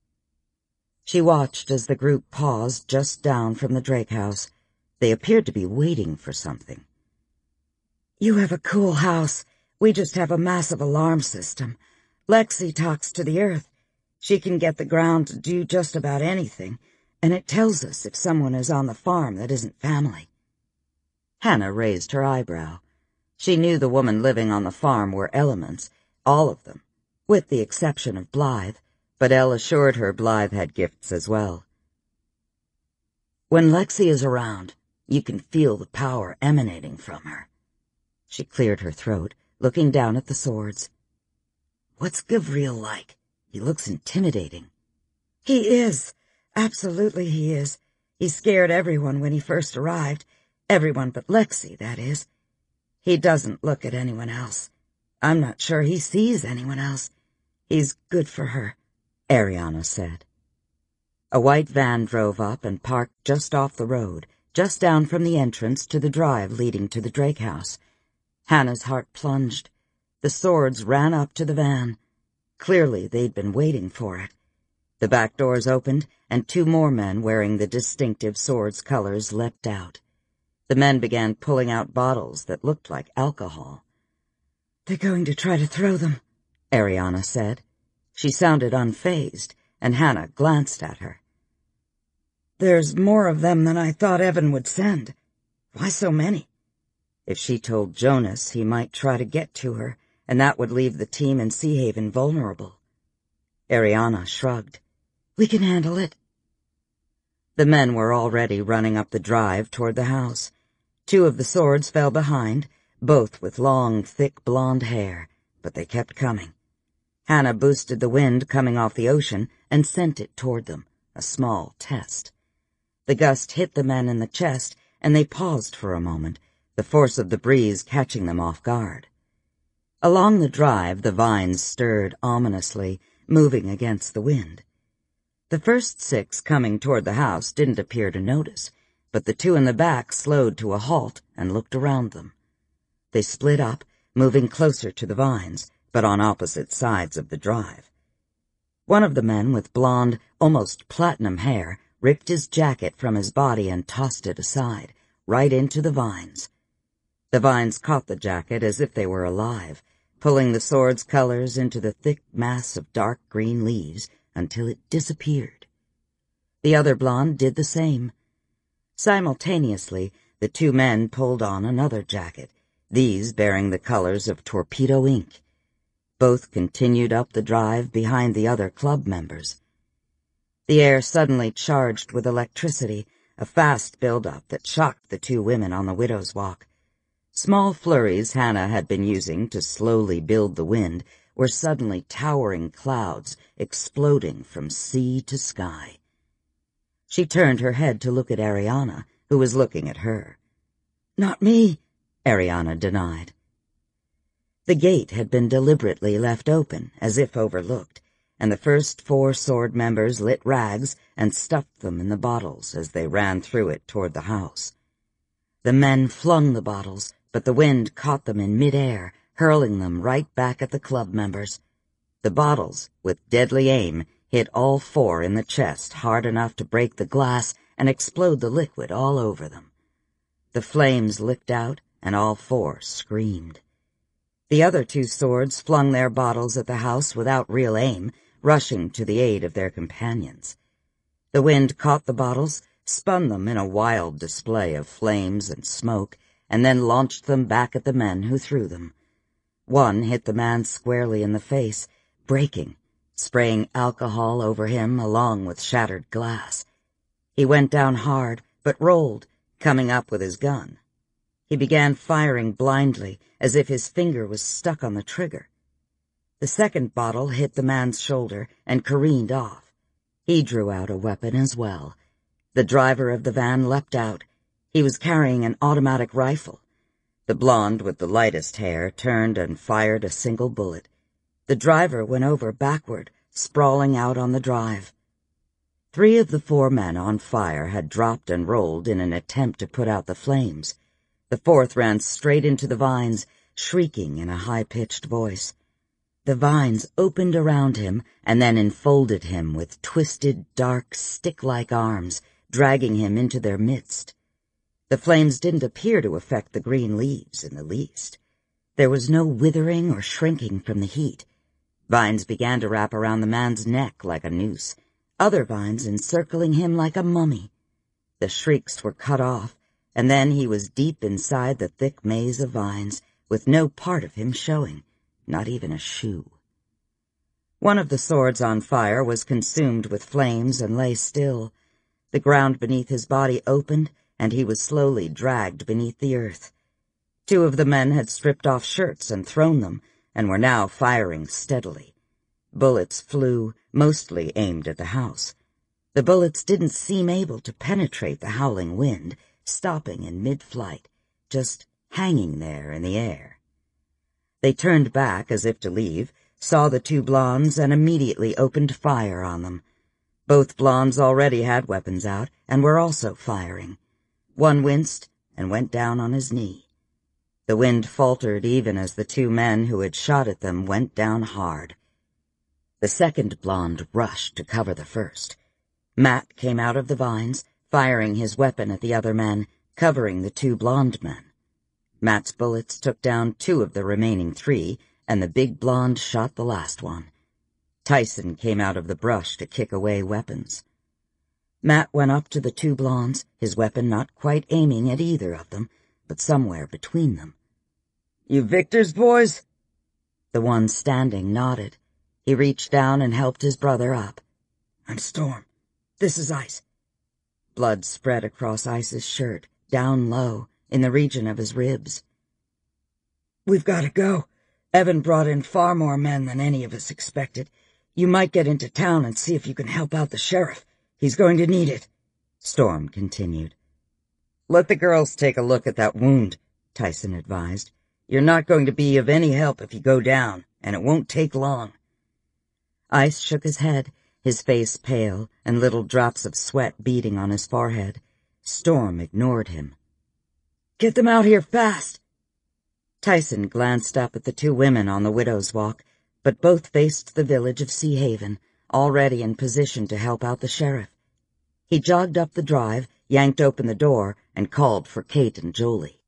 She watched as the group paused just down from the Drake house. They appeared to be waiting for something. "You have a cool house. We just have a massive alarm system. Lexi talks to the earth. She can get the ground to do just about anything, and it tells us if someone is on the farm that isn't family." Hannah raised her eyebrow. She knew the women living on the farm were elements, all of them, with the exception of Blythe, but Elle assured her Blythe had gifts as well. "When Lexi is around, you can feel the power emanating from her." She cleared her throat, looking down at the Swords. "What's Gavriel like? He looks intimidating." "He is. Absolutely he is. He scared everyone when he first arrived. Everyone but Lexi, that is. He doesn't look at anyone else. I'm not sure he sees anyone else. He's good for her," Ariana said. A white van drove up and parked just off the road, just down from the entrance to the drive leading to the Drake house. Hannah's heart plunged. The Swords ran up to the van. Clearly they'd been waiting for it. The back doors opened, and two more men wearing the distinctive Swords colors leapt out. The men began pulling out bottles that looked like alcohol. "They're going to try to throw them," Ariana said. She sounded unfazed, and Hannah glanced at her. "There's more of them than I thought Evan would send. Why so many?" If she told Jonas, he might try to get to her, and that would leave the team in Sea Haven vulnerable. Ariana shrugged. "We can handle it." The men were already running up the drive toward the house. Two of the Swords fell behind, both with long, thick blonde hair, but they kept coming. Hannah boosted the wind coming off the ocean and sent it toward them, a small test. The gust hit the men in the chest, and they paused for a moment, the force of the breeze catching them off guard. Along the drive, the vines stirred ominously, moving against the wind. The first six coming toward the house didn't appear to notice, but the two in the back slowed to a halt and looked around them. They split up, moving closer to the vines, but on opposite sides of the drive. One of the men with blonde, almost platinum hair ripped his jacket from his body and tossed it aside, right into the vines. The vines caught the jacket as if they were alive, pulling the Swords' colors into the thick mass of dark green leaves until it disappeared. The other blonde did the same. Simultaneously, the two men pulled on another jacket, these bearing the colors of Torpedo Incorporated. Both continued up the drive behind the other club members. The air suddenly charged with electricity, a fast build-up that shocked the two women on the Widow's Walk. Small flurries Hannah had been using to slowly build the wind were suddenly towering clouds exploding from sea to sky. She turned her head to look at Ariana, who was looking at her. "Not me," Ariana denied. The gate had been deliberately left open, as if overlooked, and the first four Sword members lit rags and stuffed them in the bottles as they ran through it toward the house. The men flung the bottles, but the wind caught them in mid-air, hurling them right back at the club members. The bottles, with deadly aim, hit all four in the chest hard enough to break the glass and explode the liquid all over them. The flames licked out, and all four screamed. The other two Swords flung their bottles at the house without real aim, rushing to the aid of their companions. The wind caught the bottles, spun them in a wild display of flames and smoke, and then launched them back at the men who threw them. One hit the man squarely in the face, breaking, spraying alcohol over him along with shattered glass. He went down hard, but rolled, coming up with his gun. He began firing blindly, as if his finger was stuck on the trigger. The second bottle hit the man's shoulder and careened off. He drew out a weapon as well. The driver of the van leapt out. He was carrying an automatic rifle. The blonde with the lightest hair turned and fired a single bullet. The driver went over backward, sprawling out on the drive. Three of the four men on fire had dropped and rolled in an attempt to put out the flames. The fourth ran straight into the vines, shrieking in a high-pitched voice. The vines opened around him and then enfolded him with twisted, dark, stick-like arms, dragging him into their midst. The flames didn't appear to affect the green leaves in the least. There was no withering or shrinking from the heat. Vines began to wrap around the man's neck like a noose, other vines encircling him like a mummy. The shrieks were cut off, and then he was deep inside the thick maze of vines, with no part of him showing, not even a shoe. One of the swords on fire was consumed with flames and lay still. The ground beneath his body opened, and he was slowly dragged beneath the earth. Two of the men had stripped off shirts and thrown them, and were now firing steadily. Bullets flew, mostly aimed at the house. The bullets didn't seem able to penetrate the howling wind, stopping in mid-flight, just hanging there in the air. They turned back as if to leave, saw the two blondes, and immediately opened fire on them. Both blondes already had weapons out, and were also firing. One winced and went down on his knee. The wind faltered even as the two men who had shot at them went down hard. The second blonde rushed to cover the first. Matt came out of the vines, firing his weapon at the other men, covering the two blonde men. Matt's bullets took down two of the remaining three, and the big blonde shot the last one. Tyson came out of the brush to kick away weapons. Matt went up to the two blondes, his weapon not quite aiming at either of them, but somewhere between them. "You Victor's boys?" The one standing nodded. He reached down and helped his brother up. "I'm Storm. This is Ice." Blood spread across Ice's shirt, down low, in the region of his ribs. "We've got to go. Evan brought in far more men than any of us expected. You might get into town and see if you can help out the sheriff. He's going to need it," Storm continued. "Let the girls take a look at that wound," Tyson advised. "You're not going to be of any help if you go down, and it won't take long." Ice shook his head, his face pale and little drops of sweat beading on his forehead. Storm ignored him. "Get them out here fast." Tyson glanced up at the two women on the Widow's Walk, but both faced the village of Sea Haven, already in position to help out the sheriff. He jogged up the drive, yanked open the door, and called for Kate and Jolie.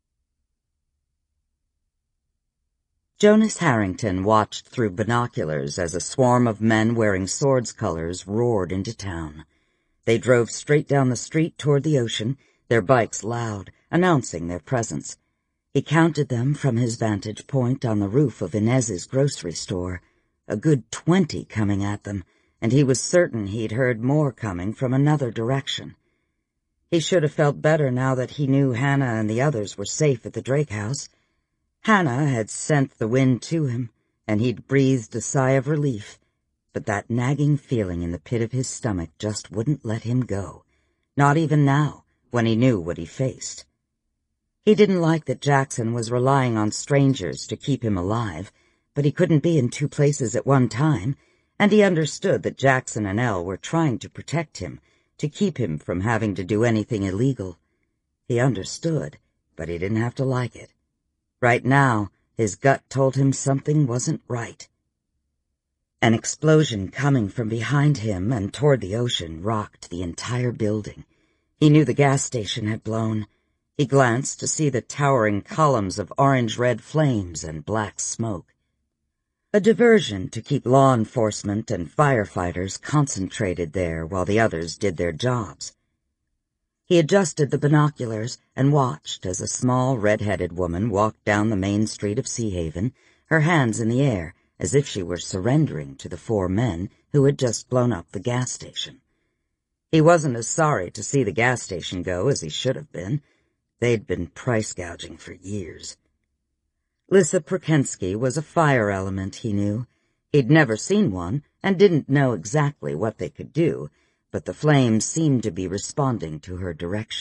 Jonas Harrington watched through binoculars as a swarm of men wearing swords colors roared into town. They drove straight down the street toward the ocean, their bikes loud, announcing their presence. He counted them from his vantage point on the roof of Inez's grocery store. A good twenty coming at them, and he was certain he'd heard more coming from another direction. He should have felt better now that he knew Hannah and the others were safe at the Drake house. Hannah had sent the wind to him, and he'd breathed a sigh of relief, but that nagging feeling in the pit of his stomach just wouldn't let him go, not even now, when he knew what he faced. He didn't like that Jackson was relying on strangers to keep him alive, but he couldn't be in two places at one time, and he understood that Jackson and Elle were trying to protect him, to keep him from having to do anything illegal. He understood, but he didn't have to like it. Right now, his gut told him something wasn't right. An explosion coming from behind him and toward the ocean rocked the entire building. He knew the gas station had blown. He glanced to see the towering columns of orange-red flames and black smoke. A diversion to keep law enforcement and firefighters concentrated there while the others did their jobs. He adjusted the binoculars and watched as a small red-headed woman walked down the main street of Sea Haven, her hands in the air as if she were surrendering to the four men who had just blown up the gas station. He wasn't as sorry to see the gas station go as he should have been. They'd been price gouging for years. Lissa Prokensky was a fire element, he knew. He'd never seen one and didn't know exactly what they could do, but the flames seemed to be responding to her direction,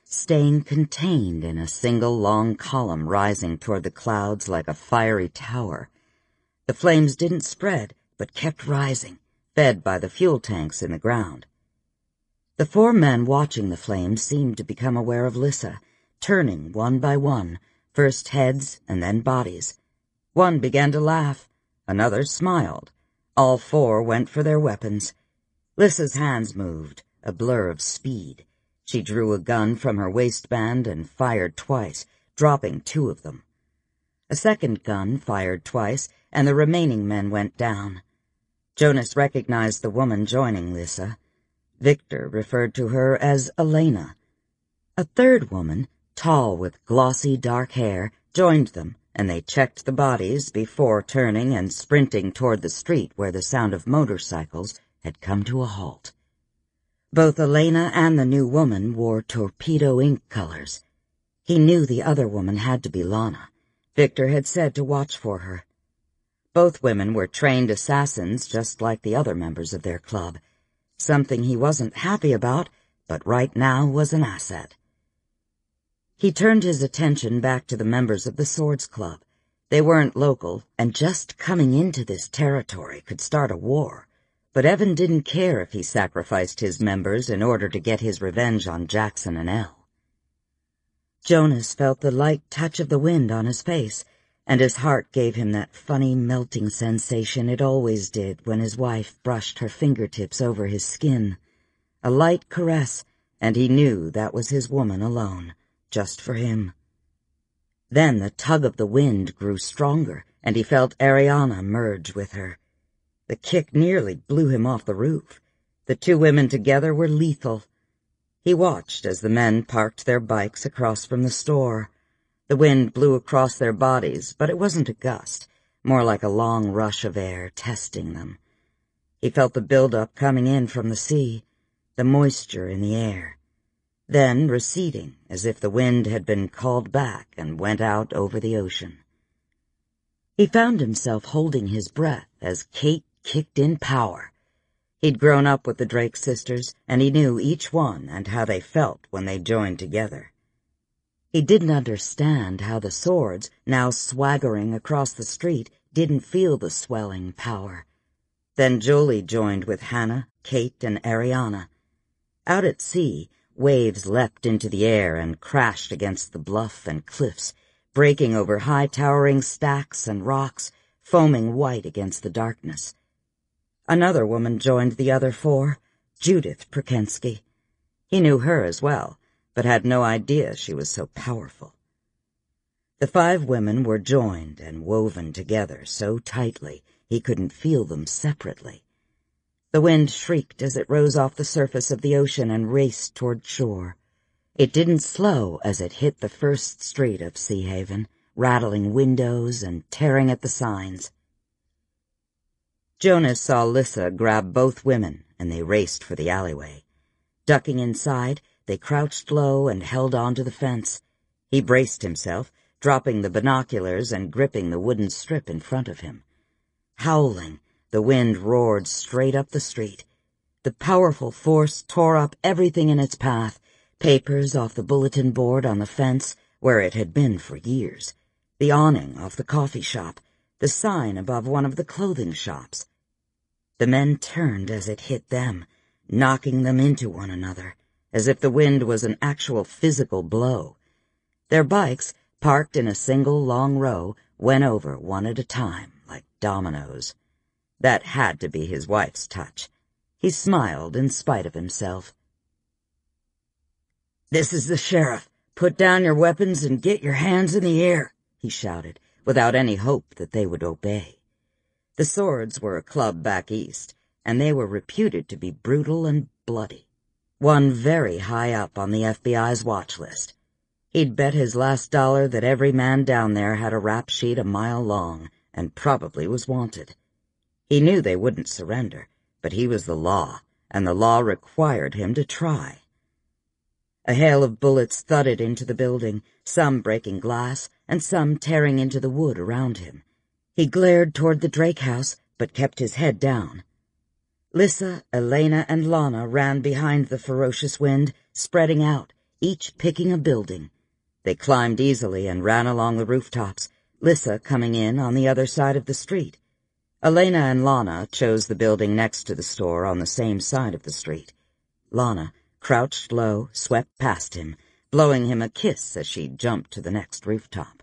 staying contained in a single long column rising toward the clouds like a fiery tower. The flames didn't spread, but kept rising, fed by the fuel tanks in the ground. The four men watching the flames seemed to become aware of Lissa, turning one by one, first heads and then bodies. One began to laugh, another smiled. All four went for their weapons. Lissa's hands moved, a blur of speed. She drew a gun from her waistband and fired twice, dropping two of them. A second gun fired twice, and the remaining men went down. Jonas recognized the woman joining Lissa. Victor referred to her as Elena. A third woman, tall with glossy dark hair, joined them, and they checked the bodies before turning and sprinting toward the street where the sound of motorcycles had come to a halt. Both Elena and the new woman wore torpedo ink colors. He knew the other woman had to be Lana. Victor had said to watch for her. Both women were trained assassins just like the other members of their club. Something he wasn't happy about, but right now was an asset. He turned his attention back to the members of the Swords Club. They weren't local, and just coming into this territory could start a war. But Evan didn't care if he sacrificed his members in order to get his revenge on Jackson and Elle. Jonas felt the light touch of the wind on his face, and his heart gave him that funny melting sensation it always did when his wife brushed her fingertips over his skin. A light caress, and he knew that was his woman alone, just for him. Then the tug of the wind grew stronger, and he felt Ariana merge with her. The kick nearly blew him off the roof. The two women together were lethal. He watched as the men parked their bikes across from the store. The wind blew across their bodies, but it wasn't a gust, more like a long rush of air testing them. He felt the buildup coming in from the sea, the moisture in the air, then receding as if the wind had been called back and went out over the ocean. He found himself holding his breath as Kate kicked in power. He'd grown up with the Drake sisters, and he knew each one and how they felt when they joined together. He didn't understand how the Swords, now swaggering across the street, didn't feel the swelling power. Then Jolie joined with Hannah, Kate, and Ariana. Out at sea, waves leapt into the air and crashed against the bluff and cliffs, breaking over high-towering stacks and rocks, foaming white against the darkness. Another woman joined the other four, Judith Perkensky. He knew her as well, but had no idea she was so powerful. The five women were joined and woven together so tightly he couldn't feel them separately. The wind shrieked as it rose off the surface of the ocean and raced toward shore. It didn't slow as it hit the first street of Sea Haven, rattling windows and tearing at the signs. Jonas saw Lissa grab both women, and they raced for the alleyway. Ducking inside, they crouched low and held on to the fence. He braced himself, dropping the binoculars and gripping the wooden strip in front of him. Howling, the wind roared straight up the street. The powerful force tore up everything in its path, papers off the bulletin board on the fence, where it had been for years, the awning off the coffee shop, the sign above one of the clothing shops. The men turned as it hit them, knocking them into one another, as if the wind was an actual physical blow. Their bikes, parked in a single long row, went over one at a time, like dominoes. That had to be his wife's touch. He smiled in spite of himself. "This is the sheriff. Put down your weapons and get your hands in the air," he shouted, without any hope that they would obey. The Swords were a club back east, and they were reputed to be brutal and bloody. One very high up on the F B I's watch list. He'd bet his last dollar that every man down there had a rap sheet a mile long, and probably was wanted. He knew they wouldn't surrender, but he was the law, and the law required him to try. A hail of bullets thudded into the building, some breaking glass, and some tearing into the wood around him. He glared toward the Drake house, but kept his head down. Lissa, Elena, and Lana ran behind the ferocious wind, spreading out, each picking a building. They climbed easily and ran along the rooftops, Lissa coming in on the other side of the street. Elena and Lana chose the building next to the store on the same side of the street. Lana, crouched low, swept past him, blowing him a kiss as she jumped to the next rooftop.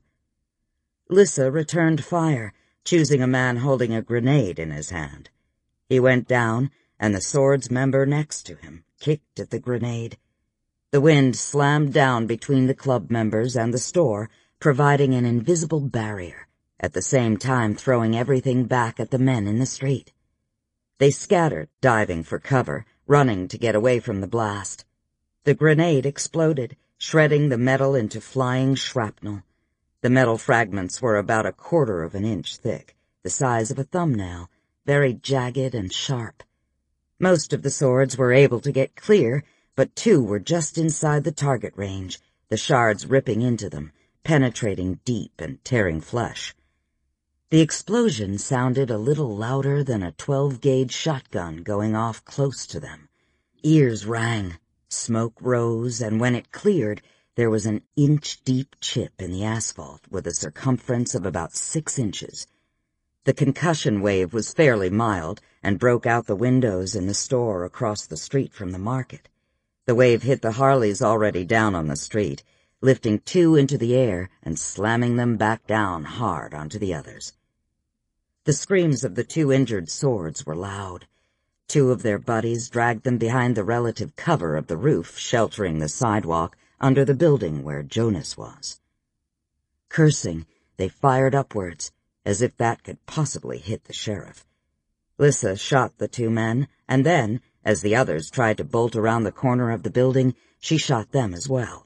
Lissa returned fire, choosing a man holding a grenade in his hand. He went down, and the Swords member next to him kicked at the grenade. The wind slammed down between the club members and the store, providing an invisible barrier, at the same time throwing everything back at the men in the street. They scattered, diving for cover, running to get away from the blast. The grenade exploded, shredding the metal into flying shrapnel. The metal fragments were about a quarter of an inch thick, the size of a thumbnail, very jagged and sharp. Most of the Swords were able to get clear, but two were just inside the target range, the shards ripping into them, penetrating deep and tearing flesh. The explosion sounded a little louder than a twelve-gauge shotgun going off close to them. Ears rang, smoke rose, and when it cleared, there was an inch-deep chip in the asphalt with a circumference of about six inches. The concussion wave was fairly mild and broke out the windows in the store across the street from the market. The wave hit the Harleys already down on the street, lifting two into the air and slamming them back down hard onto the others. The screams of the two injured Swords were loud. Two of their buddies dragged them behind the relative cover of the roof sheltering the sidewalk under the building where Jonas was. Cursing, they fired upwards, as if that could possibly hit the sheriff. Lissa shot the two men, and then, as the others tried to bolt around the corner of the building, she shot them as well.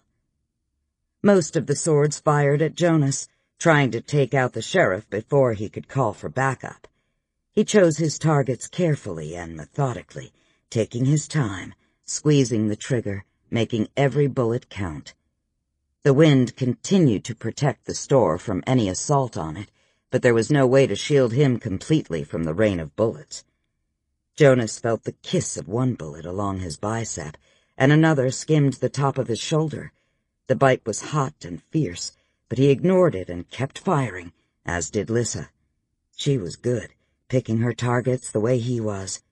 Most of the Swords fired at Jonas, trying to take out the sheriff before he could call for backup. He chose his targets carefully and methodically, taking his time, squeezing the trigger, making every bullet count. The wind continued to protect the store from any assault on it, but there was no way to shield him completely from the rain of bullets. Jonas felt the kiss of one bullet along his bicep, and another skimmed the top of his shoulder. The bite was hot and fierce, but he ignored it and kept firing, as did Lissa. She was good, picking her targets the way he was.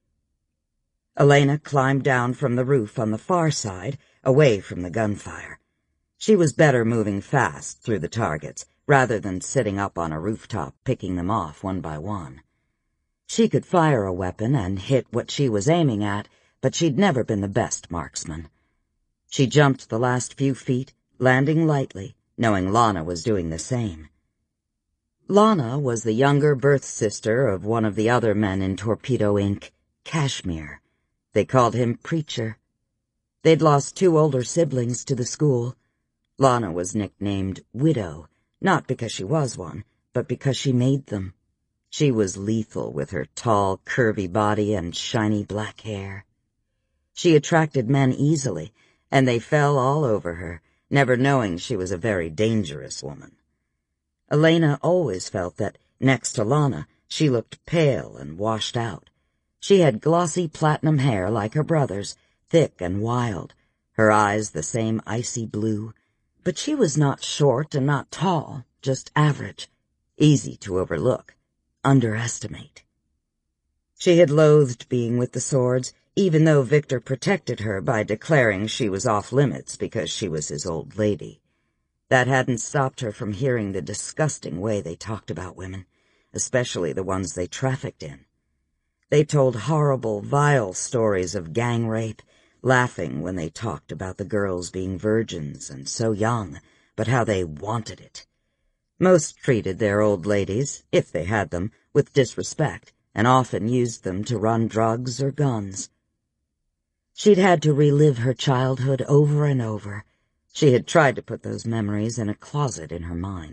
Elena climbed down from the roof on the far side, away from the gunfire. She was better moving fast through the targets, rather than sitting up on a rooftop picking them off one by one. She could fire a weapon and hit what she was aiming at, but she'd never been the best marksman. She jumped the last few feet, landing lightly, knowing Lana was doing the same. Lana was the younger birth sister of one of the other men in Torpedo Incorporated, Kashmir. They called him Preacher. They'd lost two older siblings to the school. Lana was nicknamed Widow, not because she was one, but because she made them. She was lethal with her tall, curvy body and shiny black hair. She attracted men easily, and they fell all over her, never knowing she was a very dangerous woman. Elena always felt that, next to Lana, she looked pale and washed out. She had glossy platinum hair like her brother's, thick and wild, her eyes the same icy blue, but she was not short and not tall, just average, easy to overlook, underestimate. She had loathed being with the Swords, even though Victor protected her by declaring she was off-limits because she was his old lady. That hadn't stopped her from hearing the disgusting way they talked about women, especially the ones they trafficked in. They told horrible, vile stories of gang rape, laughing when they talked about the girls being virgins and so young, but how they wanted it. Most treated their old ladies, if they had them, with disrespect, and often used them to run drugs or guns. She'd had to relive her childhood over and over. She had tried to put those memories in a closet in her mind.